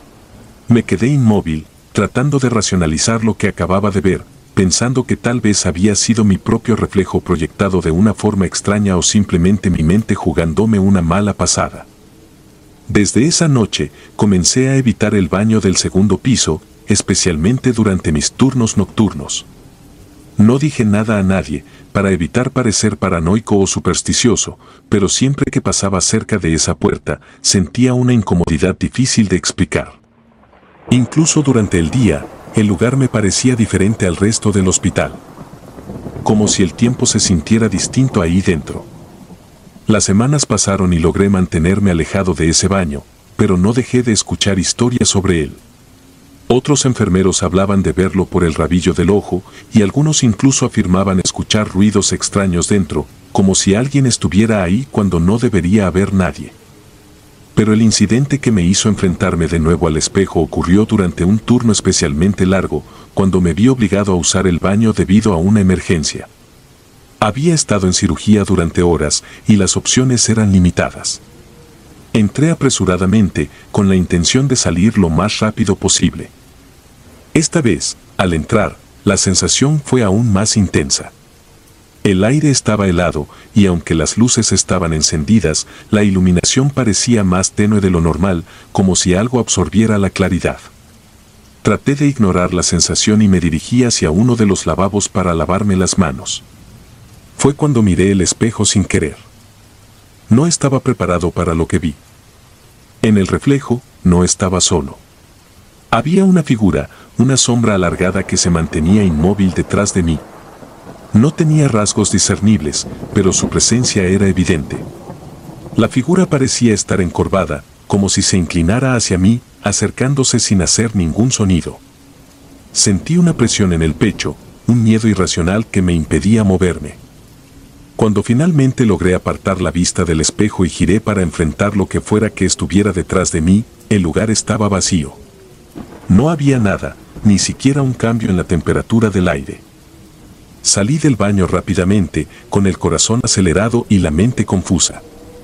Me quedé inmóvil, tratando de racionalizar lo que acababa de ver, pensando que tal vez había sido mi propio reflejo proyectado de una forma extraña o simplemente mi mente jugándome una mala pasada. Desde esa noche, comencé a evitar el baño del segundo piso, especialmente durante mis turnos nocturnos. No dije nada a nadie, para evitar parecer paranoico o supersticioso, pero siempre que pasaba cerca de esa puerta, sentía una incomodidad difícil de explicar. Incluso durante el día, el lugar me parecía diferente al resto del hospital. Como si el tiempo se sintiera distinto ahí dentro. Las semanas pasaron y logré mantenerme alejado de ese baño, pero no dejé de escuchar historias sobre él. Otros enfermeros hablaban de verlo por el rabillo del ojo y algunos incluso afirmaban escuchar ruidos extraños dentro, como si alguien estuviera ahí cuando no debería haber nadie. Pero el incidente que me hizo enfrentarme de nuevo al espejo ocurrió durante un turno especialmente largo, cuando me vi obligado a usar el baño debido a una emergencia. Había estado en cirugía durante horas y las opciones eran limitadas. Entré apresuradamente, con la intención de salir lo más rápido posible. Esta vez, al entrar, la sensación fue aún más intensa. El aire estaba helado, y aunque las luces estaban encendidas, la iluminación parecía más tenue de lo normal, como si algo absorbiera la claridad. Traté de ignorar la sensación y me dirigí hacia uno de los lavabos para lavarme las manos. Fue cuando miré el espejo sin querer. No estaba preparado para lo que vi. En el reflejo, no estaba solo. Había una figura, una sombra alargada que se mantenía inmóvil detrás de mí. No tenía rasgos discernibles, pero su presencia era evidente. La figura parecía estar encorvada, como si se inclinara hacia mí, acercándose sin hacer ningún sonido. Sentí una presión en el pecho, un miedo irracional que me impedía moverme. Cuando finalmente logré apartar la vista del espejo y giré para enfrentar lo que fuera que estuviera detrás de mí, el lugar estaba vacío. No había nada, ni siquiera un cambio en la temperatura del aire. Salí del baño rápidamente, con el corazón acelerado y la mente confusa.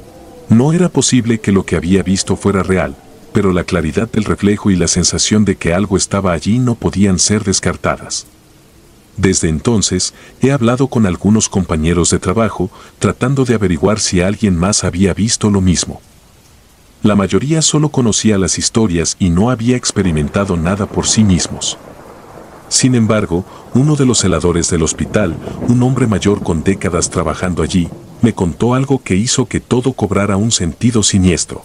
No era posible que lo que había visto fuera real, pero la claridad del reflejo y la sensación de que algo estaba allí no podían ser descartadas. Desde entonces, he hablado con algunos compañeros de trabajo, tratando de averiguar si alguien más había visto lo mismo. La mayoría solo conocía las historias y no había experimentado nada por sí mismos. Sin embargo, uno de los celadores del hospital, un hombre mayor con décadas trabajando allí, me contó algo que hizo que todo cobrara un sentido siniestro.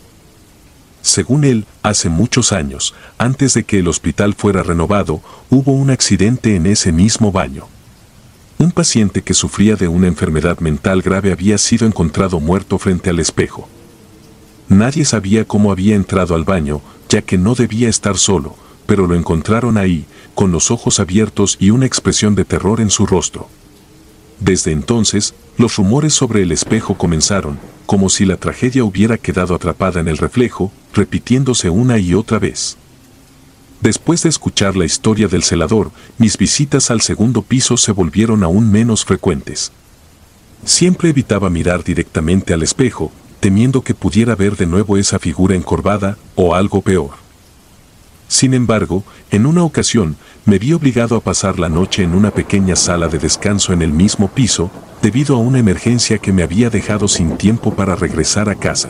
Según él, hace muchos años, antes de que el hospital fuera renovado, hubo un accidente en ese mismo baño. Un paciente que sufría de una enfermedad mental grave había sido encontrado muerto frente al espejo. Nadie sabía cómo había entrado al baño, ya que no debía estar solo, pero lo encontraron ahí, con los ojos abiertos y una expresión de terror en su rostro. Desde entonces, los rumores sobre el espejo comenzaron, como si la tragedia hubiera quedado atrapada en el reflejo, repitiéndose una y otra vez. Después de escuchar la historia del celador, mis visitas al segundo piso se volvieron aún menos frecuentes. Siempre evitaba mirar directamente al espejo, temiendo que pudiera ver de nuevo esa figura encorvada, o algo peor. Sin embargo, en una ocasión, me vi obligado a pasar la noche en una pequeña sala de descanso en el mismo piso, debido a una emergencia que me había dejado sin tiempo para regresar a casa.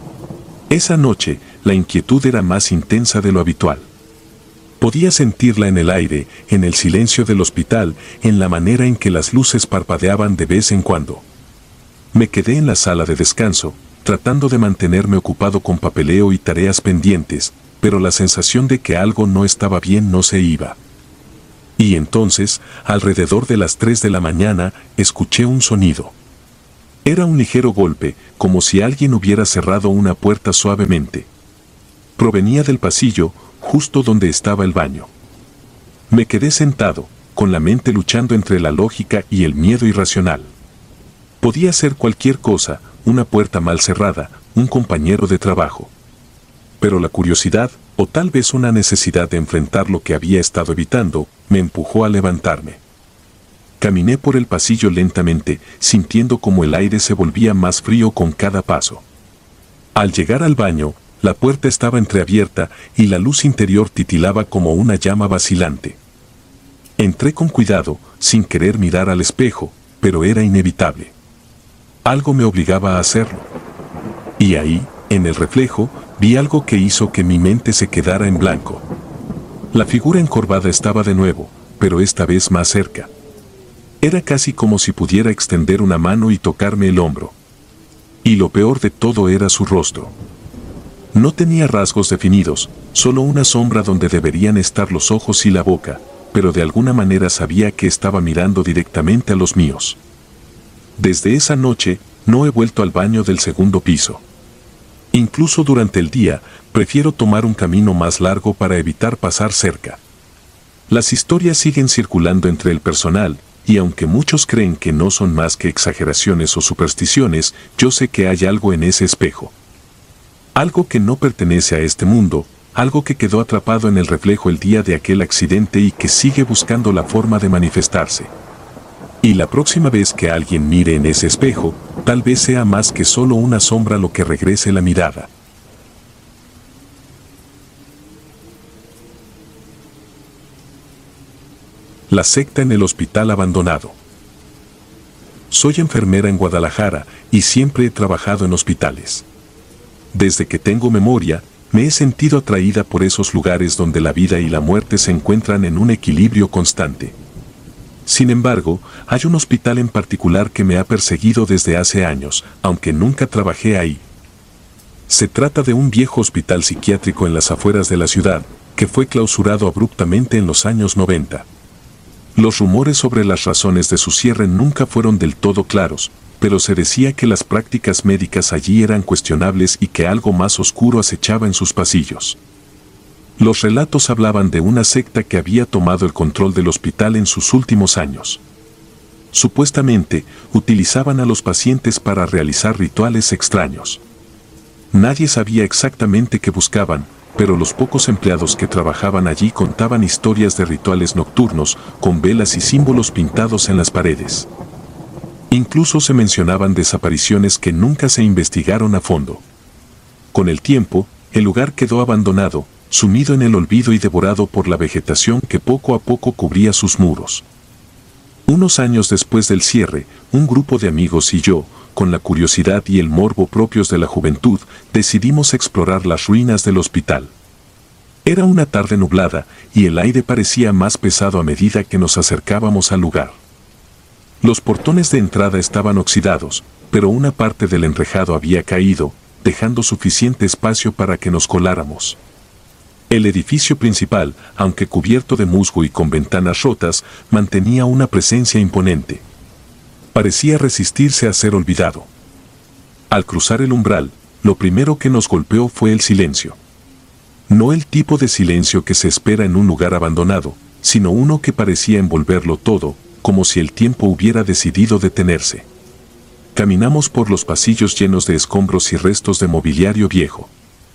Esa noche, la inquietud era más intensa de lo habitual. Podía sentirla en el aire, en el silencio del hospital, en la manera en que las luces parpadeaban de vez en cuando. Me quedé en la sala de descanso, tratando de mantenerme ocupado con papeleo y tareas pendientes, pero la sensación de que algo no estaba bien no se iba. Y entonces, alrededor de las tres de la mañana, escuché un sonido. Era un ligero golpe, como si alguien hubiera cerrado una puerta suavemente. Provenía del pasillo, justo donde estaba el baño. Me quedé sentado, con la mente luchando entre la lógica y el miedo irracional. Podía ser cualquier cosa, una puerta mal cerrada, un compañero de trabajo. Pero la curiosidad, o tal vez una necesidad de enfrentar lo que había estado evitando, me empujó a levantarme. Caminé por el pasillo lentamente, sintiendo como el aire se volvía más frío con cada paso. Al llegar al baño, la puerta estaba entreabierta y la luz interior titilaba como una llama vacilante. Entré con cuidado, sin querer mirar al espejo, pero era inevitable. Algo me obligaba a hacerlo. Y ahí, en el reflejo, vi algo que hizo que mi mente se quedara en blanco. La figura encorvada estaba de nuevo, pero esta vez más cerca. Era casi como si pudiera extender una mano y tocarme el hombro. Y lo peor de todo era su rostro. No tenía rasgos definidos, solo una sombra donde deberían estar los ojos y la boca, pero de alguna manera sabía que estaba mirando directamente a los míos. Desde esa noche, no he vuelto al baño del segundo piso. Incluso durante el día, prefiero tomar un camino más largo para evitar pasar cerca. Las historias siguen circulando entre el personal, y aunque muchos creen que no son más que exageraciones o supersticiones, yo sé que hay algo en ese espejo. Algo que no pertenece a este mundo, algo que quedó atrapado en el reflejo el día de aquel accidente y que sigue buscando la forma de manifestarse. Y la próxima vez que alguien mire en ese espejo, tal vez sea más que solo una sombra lo que regrese la mirada. La secta en el hospital abandonado. Soy enfermera en Guadalajara y siempre he trabajado en hospitales. Desde que tengo memoria, me he sentido atraída por esos lugares donde la vida y la muerte se encuentran en un equilibrio constante. Sin embargo, hay un hospital en particular que me ha perseguido desde hace años, aunque nunca trabajé ahí. Se trata de un viejo hospital psiquiátrico en las afueras de la ciudad, que fue clausurado abruptamente en los años noventa. Los rumores sobre las razones de su cierre nunca fueron del todo claros, pero se decía que las prácticas médicas allí eran cuestionables y que algo más oscuro acechaba en sus pasillos. Los relatos hablaban de una secta que había tomado el control del hospital en sus últimos años. Supuestamente, utilizaban a los pacientes para realizar rituales extraños. Nadie sabía exactamente qué buscaban, pero los pocos empleados que trabajaban allí contaban historias de rituales nocturnos, con velas y símbolos pintados en las paredes. Incluso se mencionaban desapariciones que nunca se investigaron a fondo. Con el tiempo, el lugar quedó abandonado, sumido en el olvido y devorado por la vegetación que poco a poco cubría sus muros. Unos años después del cierre, un grupo de amigos y yo, con la curiosidad y el morbo propios de la juventud, decidimos explorar las ruinas del hospital. Era una tarde nublada, y el aire parecía más pesado a medida que nos acercábamos al lugar. Los portones de entrada estaban oxidados, pero una parte del enrejado había caído, dejando suficiente espacio para que nos coláramos. El edificio principal, aunque cubierto de musgo y con ventanas rotas, mantenía una presencia imponente. Parecía resistirse a ser olvidado. Al cruzar el umbral, lo primero que nos golpeó fue el silencio. No el tipo de silencio que se espera en un lugar abandonado, sino uno que parecía envolverlo todo, como si el tiempo hubiera decidido detenerse. Caminamos por los pasillos llenos de escombros y restos de mobiliario viejo.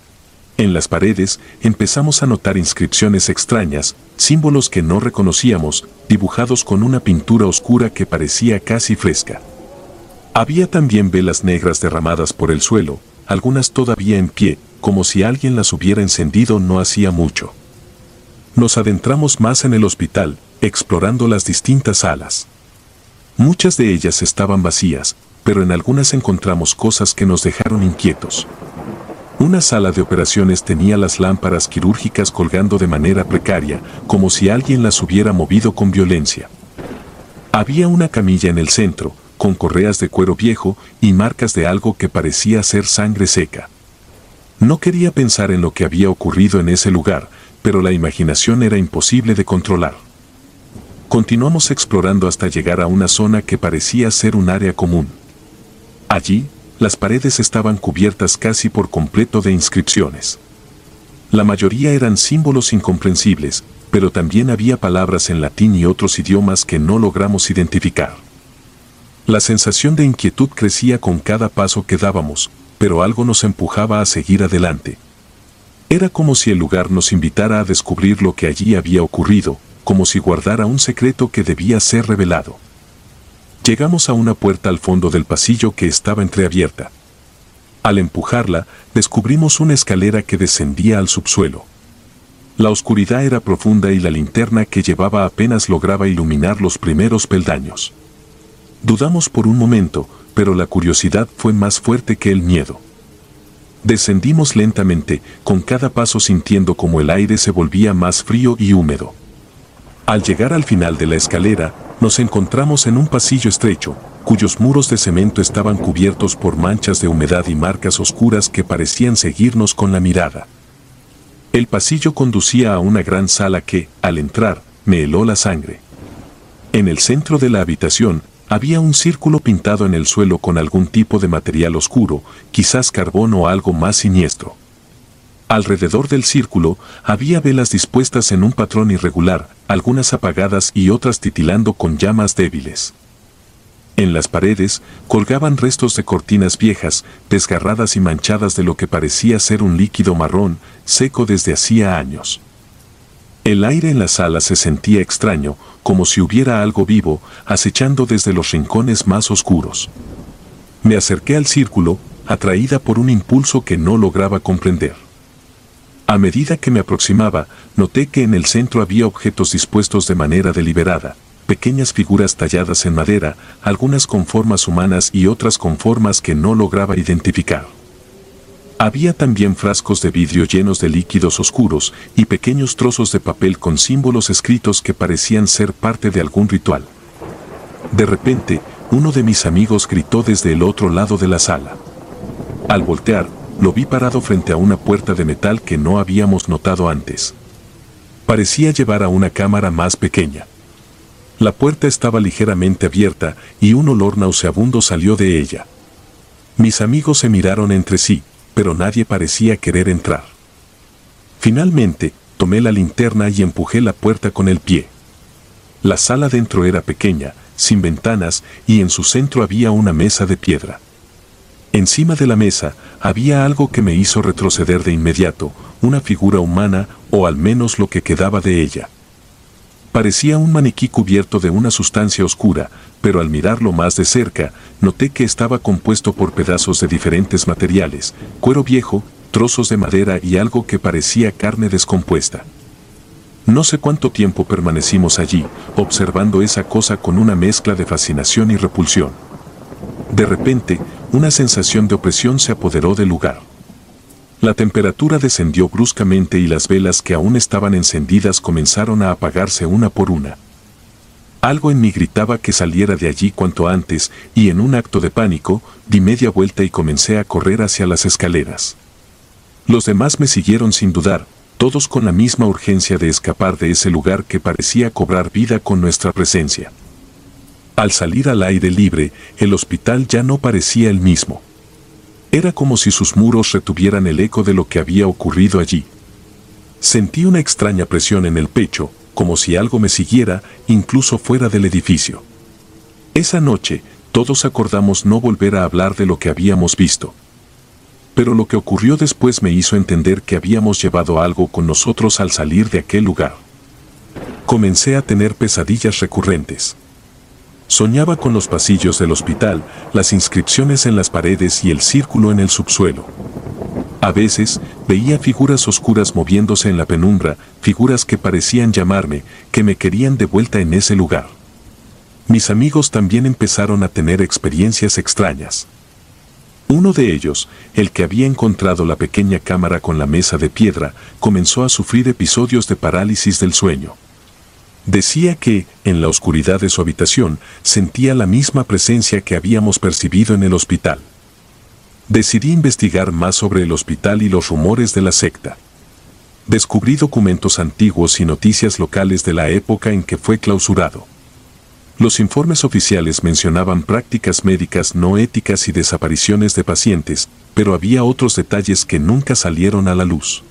En las paredes empezamos a notar inscripciones extrañas, símbolos que no reconocíamos, dibujados con una pintura oscura que parecía casi fresca. Había también velas negras derramadas por el suelo, algunas todavía en pie, como si alguien las hubiera encendido no hacía mucho. Nos adentramos más en el hospital, explorando las distintas salas. Muchas de ellas estaban vacías, pero en algunas encontramos cosas que nos dejaron inquietos. Una sala de operaciones tenía las lámparas quirúrgicas colgando de manera precaria, como si alguien las hubiera movido con violencia. Había una camilla en el centro, con correas de cuero viejo y marcas de algo que parecía ser sangre seca. No quería pensar en lo que había ocurrido en ese lugar, pero la imaginación era imposible de controlar. Continuamos explorando hasta llegar a una zona que parecía ser un área común. Allí, las paredes estaban cubiertas casi por completo de inscripciones. La mayoría eran símbolos incomprensibles, pero también había palabras en latín y otros idiomas que no logramos identificar. La sensación de inquietud crecía con cada paso que dábamos, pero algo nos empujaba a seguir adelante. Era como si el lugar nos invitara a descubrir lo que allí había ocurrido, como si guardara un secreto que debía ser revelado. Llegamos a una puerta al fondo del pasillo que estaba entreabierta. Al empujarla, descubrimos una escalera que descendía al subsuelo. La oscuridad era profunda y la linterna que llevaba apenas lograba iluminar los primeros peldaños. Dudamos por un momento, pero la curiosidad fue más fuerte que el miedo. Descendimos lentamente, con cada paso sintiendo como el aire se volvía más frío y húmedo. Al llegar al final de la escalera, nos encontramos en un pasillo estrecho, cuyos muros de cemento estaban cubiertos por manchas de humedad y marcas oscuras que parecían seguirnos con la mirada. El pasillo conducía a una gran sala que, al entrar, me heló la sangre. En el centro de la habitación, había un círculo pintado en el suelo con algún tipo de material oscuro, quizás carbón o algo más siniestro. Alrededor del círculo, había velas dispuestas en un patrón irregular, algunas apagadas y otras titilando con llamas débiles. En las paredes, colgaban restos de cortinas viejas, desgarradas y manchadas de lo que parecía ser un líquido marrón, seco desde hacía años. El aire en la sala se sentía extraño, como si hubiera algo vivo, acechando desde los rincones más oscuros. Me acerqué al círculo, atraída por un impulso que no lograba comprender. A medida que me aproximaba, noté que en el centro había objetos dispuestos de manera deliberada, pequeñas figuras talladas en madera, algunas con formas humanas y otras con formas que no lograba identificar. Había también frascos de vidrio llenos de líquidos oscuros y pequeños trozos de papel con símbolos escritos que parecían ser parte de algún ritual. De repente, uno de mis amigos gritó desde el otro lado de la sala. Al voltear, lo vi parado frente a una puerta de metal que no habíamos notado antes. Parecía llevar a una cámara más pequeña. La puerta estaba ligeramente abierta y un olor nauseabundo salió de ella. Mis amigos se miraron entre sí, pero nadie parecía querer entrar. Finalmente, tomé la linterna y empujé la puerta con el pie. La sala dentro era pequeña, sin ventanas, y en su centro había una mesa de piedra. Encima de la mesa, había algo que me hizo retroceder de inmediato, una figura humana, o al menos lo que quedaba de ella. Parecía un maniquí cubierto de una sustancia oscura, pero al mirarlo más de cerca, noté que estaba compuesto por pedazos de diferentes materiales, cuero viejo, trozos de madera y algo que parecía carne descompuesta. No sé cuánto tiempo permanecimos allí, observando esa cosa con una mezcla de fascinación y repulsión. De repente, una sensación de opresión se apoderó del lugar. La temperatura descendió bruscamente y las velas que aún estaban encendidas comenzaron a apagarse una por una. Algo en mí gritaba que saliera de allí cuanto antes, y en un acto de pánico, di media vuelta y comencé a correr hacia las escaleras. Los demás me siguieron sin dudar, todos con la misma urgencia de escapar de ese lugar que parecía cobrar vida con nuestra presencia. Al salir al aire libre, el hospital ya no parecía el mismo. Era como si sus muros retuvieran el eco de lo que había ocurrido allí. Sentí una extraña presión en el pecho, como si algo me siguiera, incluso fuera del edificio. Esa noche, todos acordamos no volver a hablar de lo que habíamos visto. Pero lo que ocurrió después me hizo entender que habíamos llevado algo con nosotros al salir de aquel lugar. Comencé a tener pesadillas recurrentes. Soñaba con los pasillos del hospital, las inscripciones en las paredes y el círculo en el subsuelo. A veces, veía figuras oscuras moviéndose en la penumbra, figuras que parecían llamarme, que me querían de vuelta en ese lugar. Mis amigos también empezaron a tener experiencias extrañas. Uno de ellos, el que había encontrado la pequeña cámara con la mesa de piedra, comenzó a sufrir episodios de parálisis del sueño. Decía que, en la oscuridad de su habitación, sentía la misma presencia que habíamos percibido en el hospital. Decidí investigar más sobre el hospital y los rumores de la secta. Descubrí documentos antiguos y noticias locales de la época en que fue clausurado. Los informes oficiales mencionaban prácticas médicas no éticas y desapariciones de pacientes, pero había otros detalles que nunca salieron a la luz.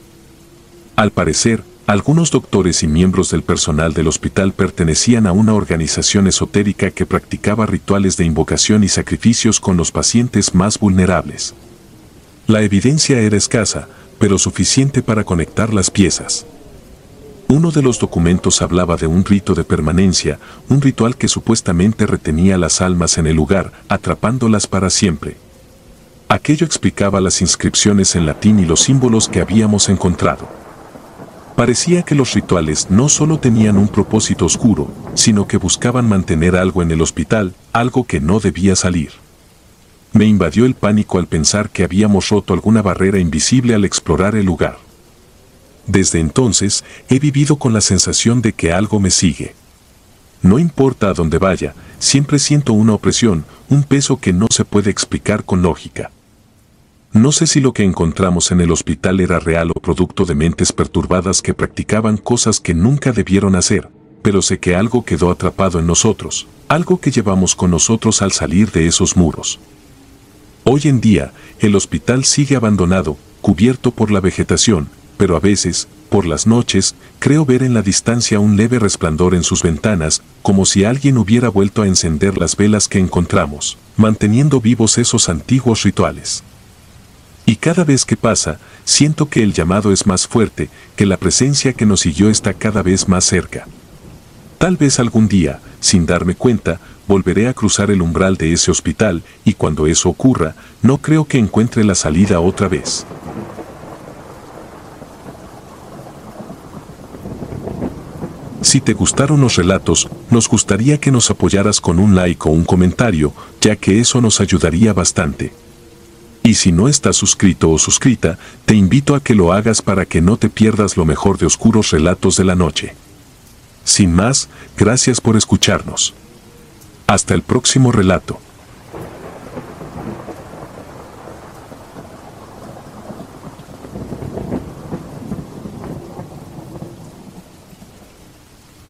Al parecer, algunos doctores y miembros del personal del hospital pertenecían a una organización esotérica que practicaba rituales de invocación y sacrificios con los pacientes más vulnerables. La evidencia era escasa, pero suficiente para conectar las piezas. Uno de los documentos hablaba de un rito de permanencia, un ritual que supuestamente retenía las almas en el lugar, atrapándolas para siempre. Aquello explicaba las inscripciones en latín y los símbolos que habíamos encontrado. Parecía que los rituales no solo tenían un propósito oscuro, sino que buscaban mantener algo en el hospital, algo que no debía salir. Me invadió el pánico al pensar que habíamos roto alguna barrera invisible al explorar el lugar. Desde entonces, he vivido con la sensación de que algo me sigue. No importa a dónde vaya, siempre siento una opresión, un peso que no se puede explicar con lógica. No sé si lo que encontramos en el hospital era real o producto de mentes perturbadas que practicaban cosas que nunca debieron hacer, pero sé que algo quedó atrapado en nosotros, algo que llevamos con nosotros al salir de esos muros. Hoy en día, el hospital sigue abandonado, cubierto por la vegetación, pero a veces, por las noches, creo ver en la distancia un leve resplandor en sus ventanas, como si alguien hubiera vuelto a encender las velas que encontramos, manteniendo vivos esos antiguos rituales. Y cada vez que pasa, siento que el llamado es más fuerte, que la presencia que nos siguió está cada vez más cerca. Tal vez algún día, sin darme cuenta, volveré a cruzar el umbral de ese hospital, y cuando eso ocurra, no creo que encuentre la salida otra vez. Si te gustaron los relatos, nos gustaría que nos apoyaras con un like o un comentario, ya que eso nos ayudaría bastante. Y si no estás suscrito o suscrita, te invito a que lo hagas para que no te pierdas lo mejor de Oscuros Relatos de la Noche. Sin más, gracias por escucharnos. Hasta el próximo relato.